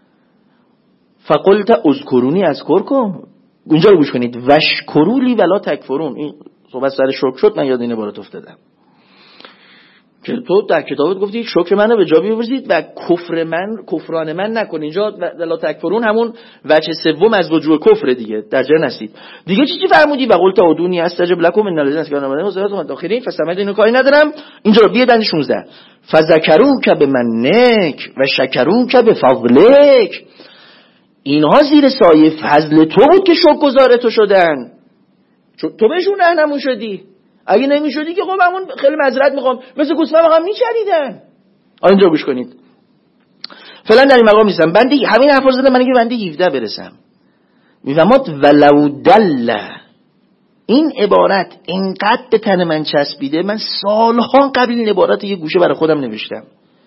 Speaker 2: فقلت اذکرونی اذکرکم. اونجا رو گوش کنید، وشکرولی ولا تکفرون. این صحبت سر شکر شد، من یاد این عبارت افتادم که تو در کتابت گفتی شکر منو به جا بیاورید و کفران من نکنید. اینجا ولا تکفرون همون وجه سوم از وجوه کفر دیگه، در جا نستید دیگه. چی فرمودی؟ و قلت ادونی استجب لكم ان الذين كانوا من وزارت داخلین فسمعت. اینو کاری ندارم. اینجا رو بیاد 16 فذكروك بمنک و شکروك بفضلک. اینها زیر سایه فضل تو بود که شکرگزار تو شدن، تو بهشون راهنمون شدی. اگه نمیشدی که خب همون خیلی معذرت میخوام مثل گوسفند واقعا میچریدن. اینجا گوش کنید. فعلا در این مقام نیستم، بنده همین حرفا زدم من که بنده 17 برسم. میفهمات ولو دل، این عبارت اینقدر به تن من چسبیده، من سالها قبل این عبارت یه گوشه برای خودم نوشتم.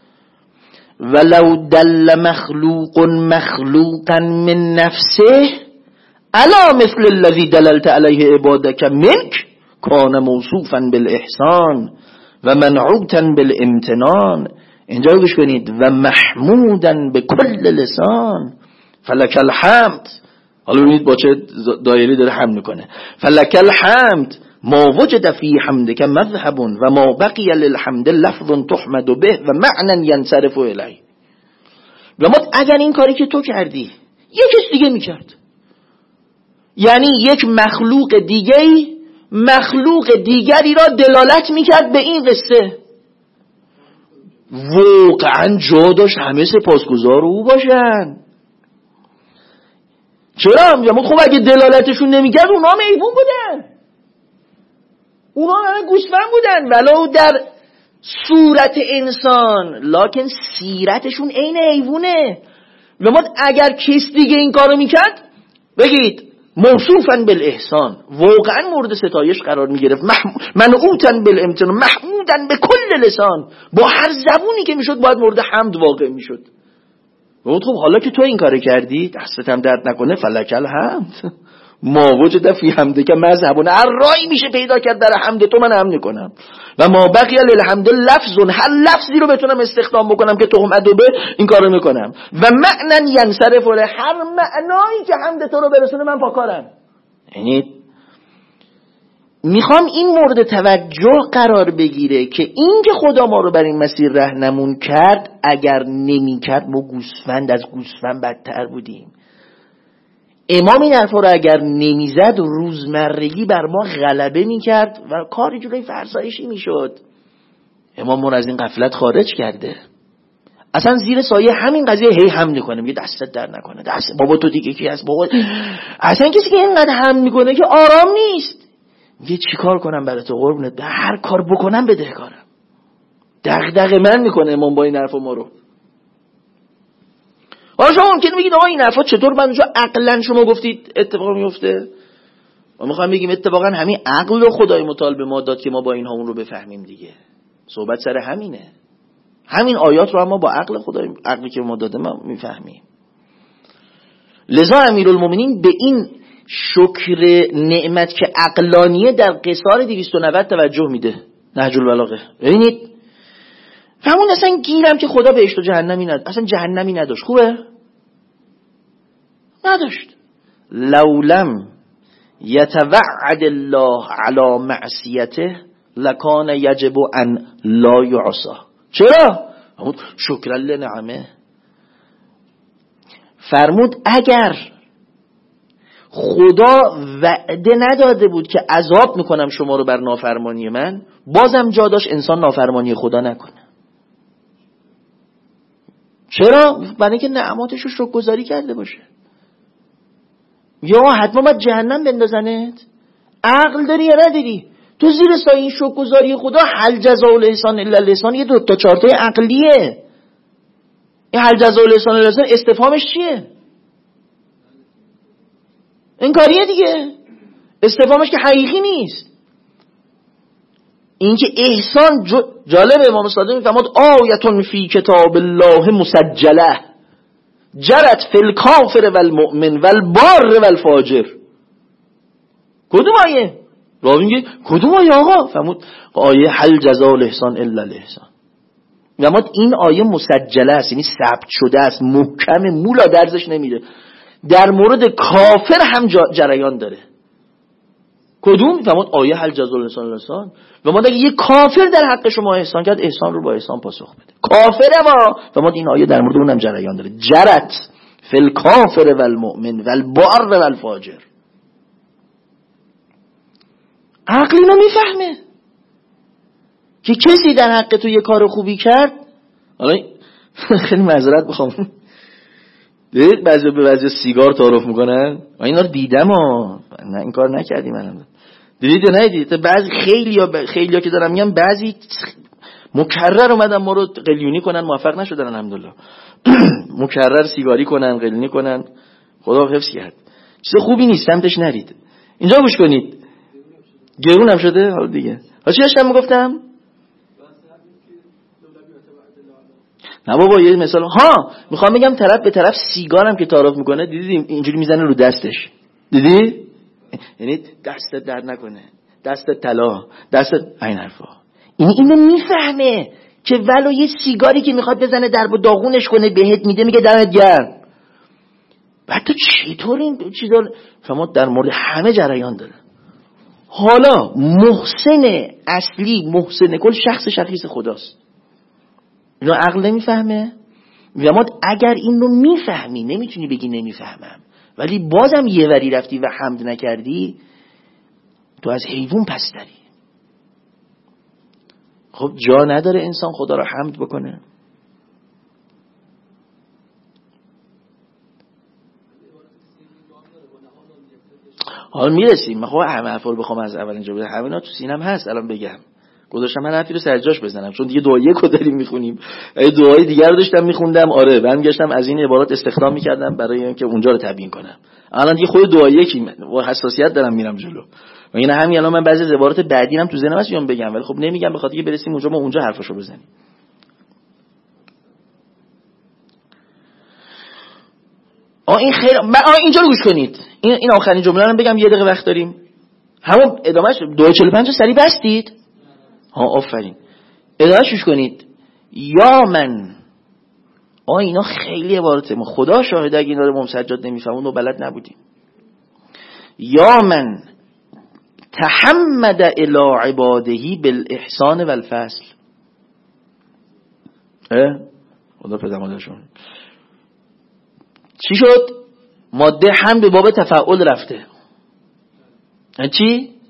Speaker 2: ولو دل مخلوق مخلوقا من نفسه الا مثل الذي دللت عليه عبادك منك کان موصوفا بالاحسان و منعوتا بالامتنان. اینجا گوش کنید، و محمودا به کل لسان فلک الحمد. حالا ببینید با چه دایره داره حمد میکنه. فلک الحمد ما وجد فی حمدک مذهب و ما بقی للحمد لفظ تحمد به و معنی ینصرف الیه. و ما اگر این کاری که تو کردی یک کس دیگه میکرد، یعنی یک مخلوق دیگری را دلالت میکرد به این قصه، واقعا جا داشت همه سپاسگزار او باشن. چرا؟ میگم خب اگه دلالتشون نمیکرد اونا هم ایوون بودن، اونا هم گوسفند بودن ولو در صورت انسان، لکن سیرتشون عین ایوونه. و ما اگر کس دیگه این کارو میکرد بگید موصوفاً بالاحسان، واقعا مورد ستایش قرار میگرفت، منعوتاً بالامتنان، محموداً به کل لسان، با هر زبونی که میشد باید مورد حمد واقع میشد. و خب حالا که تو این کار کردی دستت هم درد نکنه فلک الحمد ما وجد فی حمدک مذهبون، هر راهی میشه پیدا کرد در حمد تو من حمد کنم. و ما بقی للحمد لفظ، هر لفظی رو بتونم استخدام بکنم که تهمت به این کارو میکنم. و معنی ینصرف الیه، هر معنایی که حمد تو رو برسونه من پاکارم. یعنی میخوام این مورد توجه قرار بگیره که این که خدا ما رو بر این مسیر راهنمون کرد، اگر نمیکرد ما گوسفند از گوسفند بدتر بودیم. امام این حرفا رو اگر نمیزد روزمرگی بر ما غلبه میکرد و کاری جلوی فرسایشی میشد. امام ما رو از این غفلت خارج کرده. اصلا زیر سایه همین قضیه هی حمد میکنه، میگه دستت در نکنه، دست بابا تو دیگه کی هست بابا. اصلا کسی که اینقدر حمد میکنه که آرام نیست، میگه چیکار کنم برای تو قربونت، هر کار بکنم بدهکارم. دغدغه من میکنه امام با این حرفا ما رو. حالا شما ممکنه بگید آقا این حرفا چطور من اونجا عقلا شما گفتید اتفاق میفته؟ ما میخوایم بگیم اتفاقا همین عقل رو خدای متعال به ما داد که ما با اینها اون رو بفهمیم دیگه. صحبت سر همینه. همین آیات رو هم ما با عقلی که ما داده ما میفهمیم. لذا امیرالمومنین به این شکر نعمت که عقلانیه در قصار 290 توجه میده. نهج البلاغه. ببینید همون اصلا گیرم که خدا بهشت و جهنمی نداشت. اصلا جهنمی نداشت. خوبه؟ نداشت. لولم یتوعد الله علی معصیته لکان یجب ان لا یعصى. چرا؟ شکر لنعمه. فرمود اگر خدا وعده نداده بود که عذاب میکنم شما رو بر نافرمانی من، بازم جا داشت انسان نافرمانی خدا نکنه. چرا؟ برای اینکه نعماتش رو شکرگزاری کرده باشه. یا حتما باید جهنم بندازنت؟ عقل داری یا نداری؟ تو زیر سایه شکرگزاری خدا هل جزاء الاحسان الا الاحسان یه 2 تا 4 تا عقلیه. این هل جزاء الاحسان الا الاحسان استفهامش چیه؟ انکاریه دیگه. استفهامش که حقیقی نیست. این که احسان جالب امام صادق میفرماد آیتون فی کتاب الله مسجله جرت فی الکافر والمؤمن والبار والفاجر. کدوم آیه؟ راوی میگه کدوم آیه آقا؟ فرمود آیه هل جزاء الاحسان الا الاحسان. فرمود این آیه مسجله است، یعنی ثبت شده است، محکم، مولا درزش نمیره. در مورد کافر هم جریان داره. کدوم؟ فرمود آیه هل جزاء الاحسان الا الاحسان. فرمود اگه یه کافر در حق شما احسان کرد، احسان رو با احسان پاسخ بده. کافر ما. فرمود این آیه در مورد اونم جریان داره. جرت فی الکافر والمؤمن والبار والفاجر. عقل اینو میفهمه که کسی در حق تو یه کار خوبی کرد. حالا خیلی معذرت بخوام، دیدید بعضی به بعضی سیگار تعارف میکنن؟ من اینا رو دیدم نه این کار نکردیم. من دیدید یا ندیدید؟ بعضی خیلیا که دارم میگم بعضی مکرر اومدن ما رو قلیونی کنن، موفق نشدن الحمدلله. مکرر سیگاری کنن، قلیونی کنن، خدا حفظ کرد. چیز خوبی نیست، سمتش نرید. اینجا گوش کنید. گرون هم شده حالا دیگه. ها چی داشتم میگفتم؟ نه بابا یه مثال میخوام بگم طرف به طرف سیگارم که تعارف میکنه، دیدید اینجوری میزنه رو دستش، دیدی؟ یعنی دستت درد نکنه، دستت طلا، دستت این حرفا. اینو میفهمه که ولو یه سیگاری که میخواد بزنه درب و داغونش کنه بهت میده، میگه دمت گرم. بعد تو چطور این چیزا شما در مورد همه جریان داره. حالا محسن اصلی، محسن کل شخص شخیص خداست. اینو عقل نمیفهمه. میگم اگر اینو میفهمی، نمیتونی بگی نمیفهمم، ولی بازم یه وری رفتی و حمد نکردی، تو از حیوان پس داری. خب جا نداره انسان خدا رو حمد بکنه؟ حالا میرسیم. خب همه حرفا رو بخوام از اول اینجا بگم، همینا تو سینم هست الان بگم. گذاشتم من حرفی رو سرجاش بزنم، چون دیگه دعای یکو داریم میخونیم. دعای دیگر رو داشتم میخوندم، آره برمیگشتم از این عبارات استخدام میکردم برای اینکه اونجا رو تبیین کنم. الان دیگه خود دعای یکی با حساسیت دارم میرم جلو. و این همین الان من بعضی از عبارات بعدی هم تو ذهنم هست میام بگم، ولی خب نمیگم بخاطر اینکه برسیم اونجا ما اونجا حرفشو بزنیم. این خیر اینجا رو گوش کنید. این آخرین جمله رو بگم، یه دقیقه وقت داریم. همون ادامهش 2:45 سری بستید. آفرین. ادامهش گوش کنید. یا من اینا خیلی عبارته، ما خدا شاهد اگه اینا رو ممسجاد نمیفهمون و بلد نبودیم. یا من تحمد الی عباده بالاحسان والفضل. خدا پدرمادرشون چی شد؟ ماده هم به باب تفعول رفته. چی؟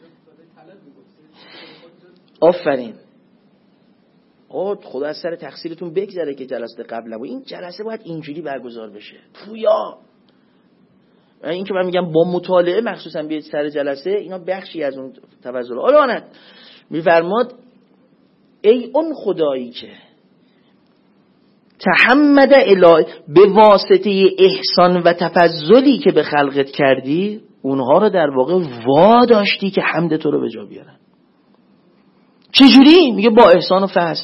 Speaker 2: آفرین. خدا از سر تقصیرتون بگذره که جلسه قبل نبود. این جلسه باید اینجوری برگزار بشه. پویا. این که من میگم با مطالعه مخصوصا بیاید سر جلسه، اینا بخشی از اون توزل. آلانت میفرماد ای اون خدایی که تحمد الی، به واسطه احسان و تفضلی که به خلقت کردی اونها رو در واقع واداشتی که حمد تو رو به جا بیارن. چجوری؟ میگه با احسان و فضل.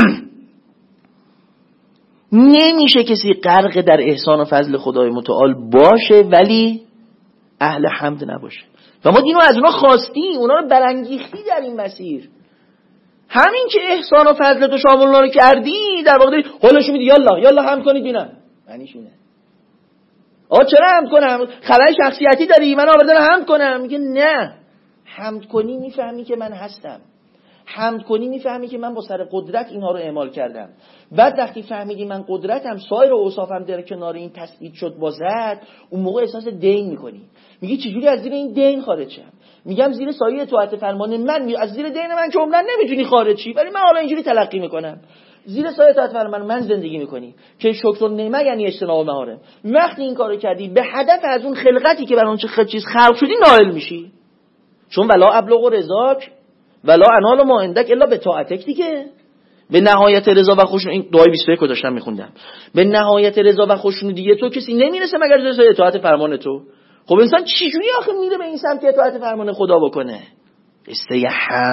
Speaker 2: نمیشه کسی غرق در احسان و فضل خدای متعال باشه ولی اهل حمد نباشه. و ما اینو از اونا خواستی، اونا رو برانگیختی در این مسیر. همین که احسان و فضل تو شامل اونا رو کردی، در واقع حالشو میدی یالا حمد کنید بینم. معنیش اینه. چرا حمد کنم؟ خلای شخصیتی داری، من آوردن حمد کنم. میگه نه، حمد کنی میفهمی که من هستم. حمد کنی میفهمی که من با سر قدرت اینها رو اعمال کردم. بعد وقتی فهمیدی من قدرتم، سایر اوصافم در کنار این تثبیت شد با ذات، اون موقع احساس دین میکنی. میگی چجوری از زیر این دین خارج شم؟ میگم زیر سایه اطاعت فرمان من، از زیر دین من که عمرن نمیتونی خارج شی، ولی من حالا اینجوری تلقی میکنم. زیر سایه اطاعت فرمان من زندگی میکنی که شکر النعمه یعنی اجتناب محارم. وقتی این کارو کردی به هدف از اون خلقتی که برای اون چیز خلق شدی نائل میشی. چون ولا ابلغ رضاک ولا انال ما عندک الا به طاعتک دیگه. به نهایت رضا و خوشنودی، این دعای 21 رو داشتم میخوندم، به نهایت رضا و خوشنودی تو کسی نمیرسه مگر زیر اطاعت فرمان تو. خب انسان چجوری آخه میره به این سمت اطاعت فرمان خدا بکنه؟ قصه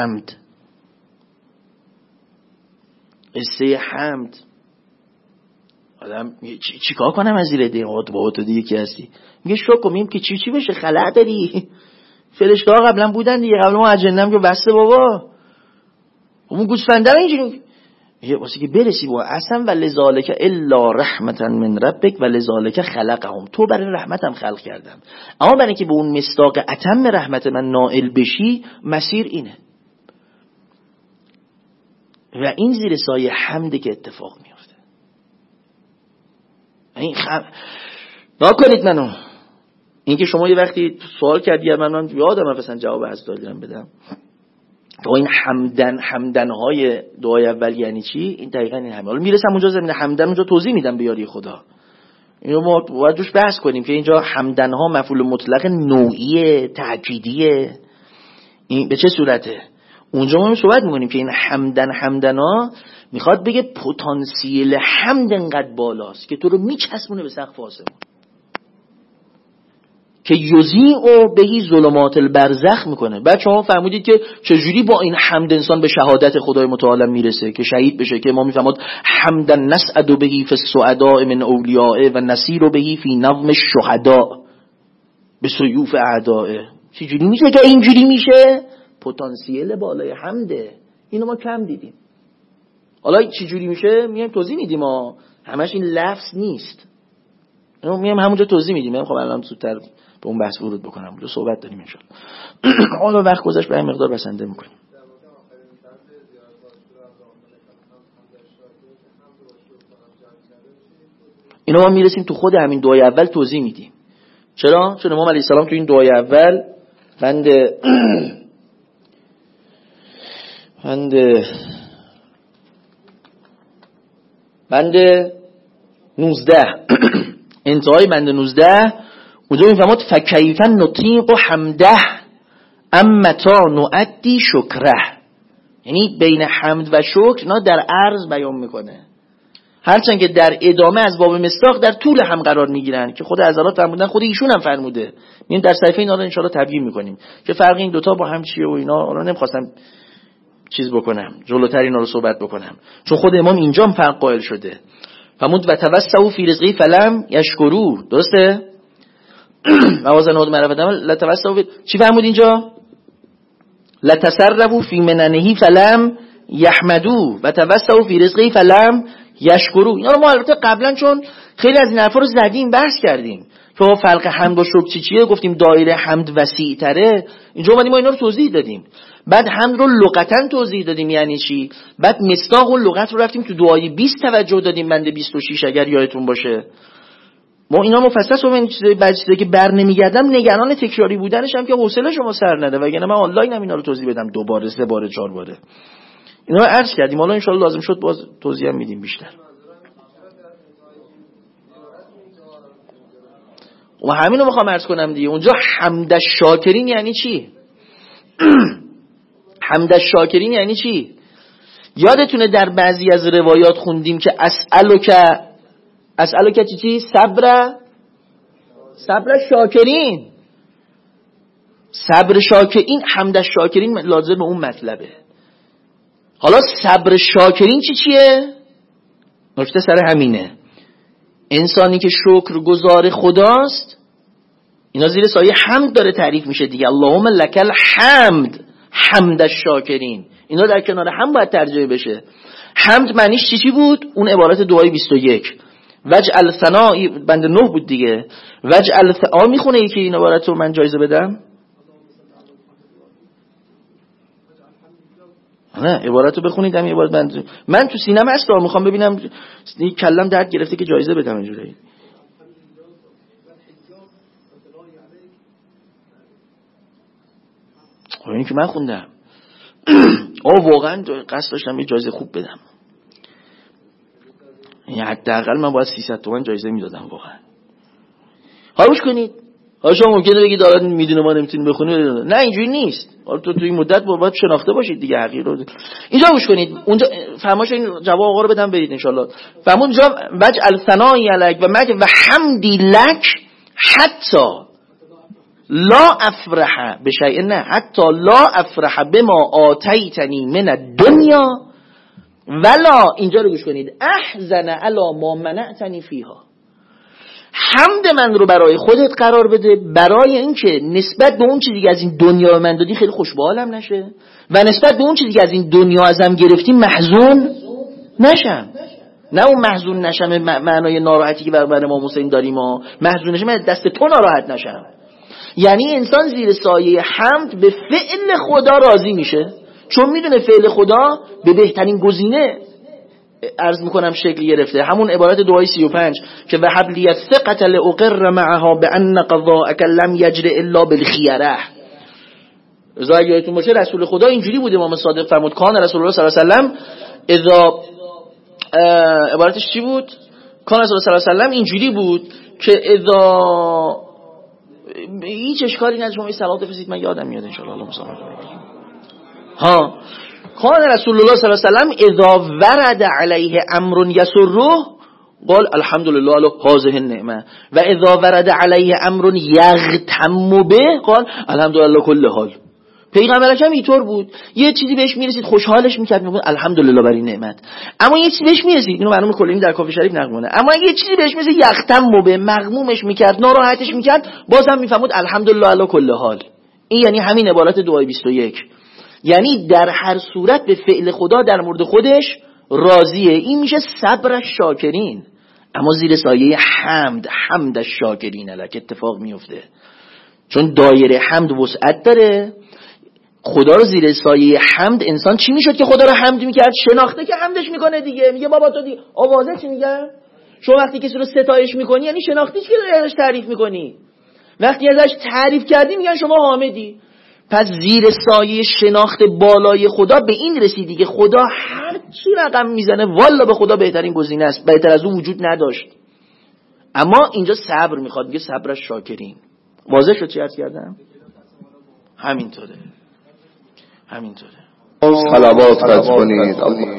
Speaker 2: حمد. آدم چیکار کنم از زیر دین با تو دیگه کی هستی؟ میگه شکر میم که چی بشه، خلع داری. فرشته ها قبلا بودن دیگه، قبل ما اجنم که بسته بابا. اون گوسفنده اینجوری میگه واسه که برسی با اصلا ولذالک الا رحمتا من ربک ولذالک خلقهم، تو برای رحمتم خلق کردم. اما برای اینکه به اون مصداق اتم رحمت من نائل بشی، مسیر اینه. و این زیر سایه حمده که اتفاق میفته. این نکنید منو. این که شما یه وقتی سوال کردی من یادم مثلا جواب از دادم بدم. تو این حمدن‌های دعای اول یعنی چی؟ این دقیقاً این همه. حالا میرسم اونجا زمین حمدن، اونجا توضیح میدم به یاری خدا. اینو ما باید روش بحث کنیم که اینجا حمدن‌ها مفعول مطلق نوعیه، تأکیدیه. این به چه صورته؟ اونجا ما صحبت می‌کنیم که این حمدن‌ها میخواد بگه پتانسیل حمد انقدر بالاست که تو رو میچسبونه به سقف آسمان. که یضیء بهی ظلمات البرزخ میکنه. بعد شما فهمیدید که چجوری با این حمد انسان به شهادت خدای متعال میرسه که شهید بشه، که ما میفهمید حمدا نسعد بهی فی السعداء من اولیاء و نسیر بهی فی نظم الشهداء به سیوف اعداء. چجوری میشه که اینجوری میشه؟ پتانسیل بالای حمده. اینو ما کم دیدیم. حالا چجوری میشه میایم توضیح میدیم، همش این لفظ نیست. اینو میایم همونجا توضیح میدیم. خب الان زودتر به اون بحث ورود بکنم، اونجا صحبت داریم ان شاء الله. حالا وقت گذشت به این مقدار بسنده میکنیم. اینو ما میرسیم تو خود همین دعای اول توضیح میدیم. چرا؟ چون امام علیه السلام تو این دعای اول بند 19 انتهای بند 19 اونجا میفهمد فکیف نطیق حمده امتا نؤدی شکره. یعنی بین حمد و شکر اینا در عرض بیان میکنه، هرچند که در ادامه از باب مصداق در طول هم قرار میگیرن که خود عضلات فرمودن، خود ایشون هم فرموده. میگیم در صحیفه اینا رو ان شاء الله تبیین میکنیم که فرق این دوتا با هم چیه و اینا. حالا نمیخواستم چیز بکنم، جلوتر اینا رو صحبت بکنم، چون خود امام اینجا هم فرق قائل شده. فرمود و توسعوا فی رزقی فلم یشکرو. درسته؟ موازن نهاد معرفت لتوسعوا چی فرمود اینجا؟ لتسربوا فی مننه فلم یحمدو و توسعوا فی رزقی فلم یشکرو. اینا رو ما البته قبلا چون خیلی از این حرفا رو زدیم بحث کردیم که فرق حمد و شکر چیه، گفتیم دایره حمد وسیع تره. اینجا اومدیم ما اینا رو توضیح دادیم. بعد حمد رو لغتا توضیح دادیم یعنی چی، بعد مصداق و لغت رو رفتیم تو دعای 20 توجه دادیم، بند 26 اگر یادتون باشه. ما اینا مفصل و این چیزای بعضی چیزایی که بر نمیگردم نگران تکراری بودنش هم که حوصله شما سر نده، وگرنه من آنلاین هم اینا رو توضیح بدم 2 بار 3 بار 4 باره. اینا رو عرض کردیم، حالا ان شاء الله لازم شد باز توضیح هم میدیم بیشتر. و همین رو میخوام عرض کنم دیگه. اونجا حمد الشاکرین یعنی چی؟ حمد الشاکرین یعنی چی؟ یادتونه در بعضی از روایات خوندیم که اسألک چی؟ صبر شاکرین. صبر شاکرین، حمد شاکرین لازم به اون مطلبه. حالا صبر شاکرین چیه؟ نکته سر همینه. انسانی که شکر گزار خداست، اینا زیر سایه حمد داره تعریف میشه دیگه. اللهم لک الحمد حمد الشاکرین. اینا در کنار هم باید ترجمه بشه. حمد معنیش چی بود؟ اون عبارت دعای 21 وجعل ثنائی بند 9 بود دیگه. وجعل میخونه یکی این عبارت رو من جایزه بدم؟ نه عبارت رو بخونید. هم عبارت من تو سینم هست میخوام ببینم، کلم درد گرفته که جایزه بدم اینجوری. این که من خوندم. واقعا قصد داشتم یه جایزه خوب بدم. یعنی حداقل من باید 300 تومان جایزه میدادم واقعا. حالا کنید. حالا شما ممکنه بگید دارد میدونه ما نمیتونیم بخونیم. نه اینجوری نیست. حالا تو این مدت باید شناخته باشید دیگه حقیقت رو. اینجا گوش کنید. اونجا فرمایش این جواب آقا رو بدم برید ان شاء الله. فهمون اونجا وجعل ثنائی علیک و مک و حمدی لک حتی لا افرح بشیء، نه حتی لا افرح بما آتیتنی من الدنیا ولا، اینجا رو گوش کنید، احزن علی ما منعتنی فیها. حمد من رو برای خودت قرار بده، برای اینکه نسبت به اون چیزی که از این دنیا من دادی خیلی خوشحالم نشه و نسبت به اون چیزی که از این دنیا ازم گرفتی محزون نشم. نه اون محزون نشم معنای ناراحتی که برای امام حسین داریم، محزون نشم من دست تو ناراحت نشم. یعنی انسان زیر سایه حمد به فعل خدا راضی میشه، چون میدونه فعل خدا به بهترین گزینه عرض میکنم شکل گرفته. همون عبارت دعای 35 که وهب لی الثقة لاقر معها بان قضاءک لم یجر الا بالخیره. اذا یادتون باشه رسول خدا اینجوری بود، امام صادق فرمود کان رسول الله صلی الله علیه و سلم اذا عبارتش چی بود؟ کان رسول الله صلی الله علیه و سلم اینجوری بود که اذا هیچ اشکالی نداره شما این صلوات بفرستید من یادم میاد ان شاء الله. ها کان رسول الله صلی الله علیه و سلم اذا ورد علیه امر یسره قال الحمد لله علی هذه النعمه و اذا ورد علیه امر یغتم به قال الحمد لله کل حال. پیغمبر اکرم اینطور بود، یه چیزی بهش میرسید خوشحالش میکرد، میگه الحمدلله بر این نعمت. اما یه چیزی بهش میرسید، اینو برنامه کلی در کافی شریف نقل، اما یه چیزی بهش میرسید یختم به مغمومش میکرد، ناراحتش میکرد، بازم میفهمید الحمدلله علی کل حال. این یعنی همین عبارت دعای 21. یعنی در هر صورت به فعل خدا در مورد خودش راضیه. این میشه صبر شاکرین. اما زیر سایه حمد الشاکرین لک اتفاق میفته، چون دایره حمد وسعت داره. خدا رو زیر سایه حمد انسان چی میشد که خدا رو حمد میکرد؟ شناخته که حمدش میکنه دیگه. میگه بابا تو دی آوازه چی میگن؟ شما وقتی کسی رو ستایش میکنی یعنی شناختیش که داری ازش تعریف میکنی. وقتی ازش تعریف کردی میگن شما حامدی. پس زیر سایه شناخت بالای خدا به این رسیدی که خدا هر چی رقم میزنه والا به خدا بهترین گزینه است، بهتر از اون وجود نداشت. اما اینجا صبر میخواد، میگه صبرش شاکرین. واضح شد چی عرض کردم؟ همینطوره.
Speaker 3: صلوات فرض کنید.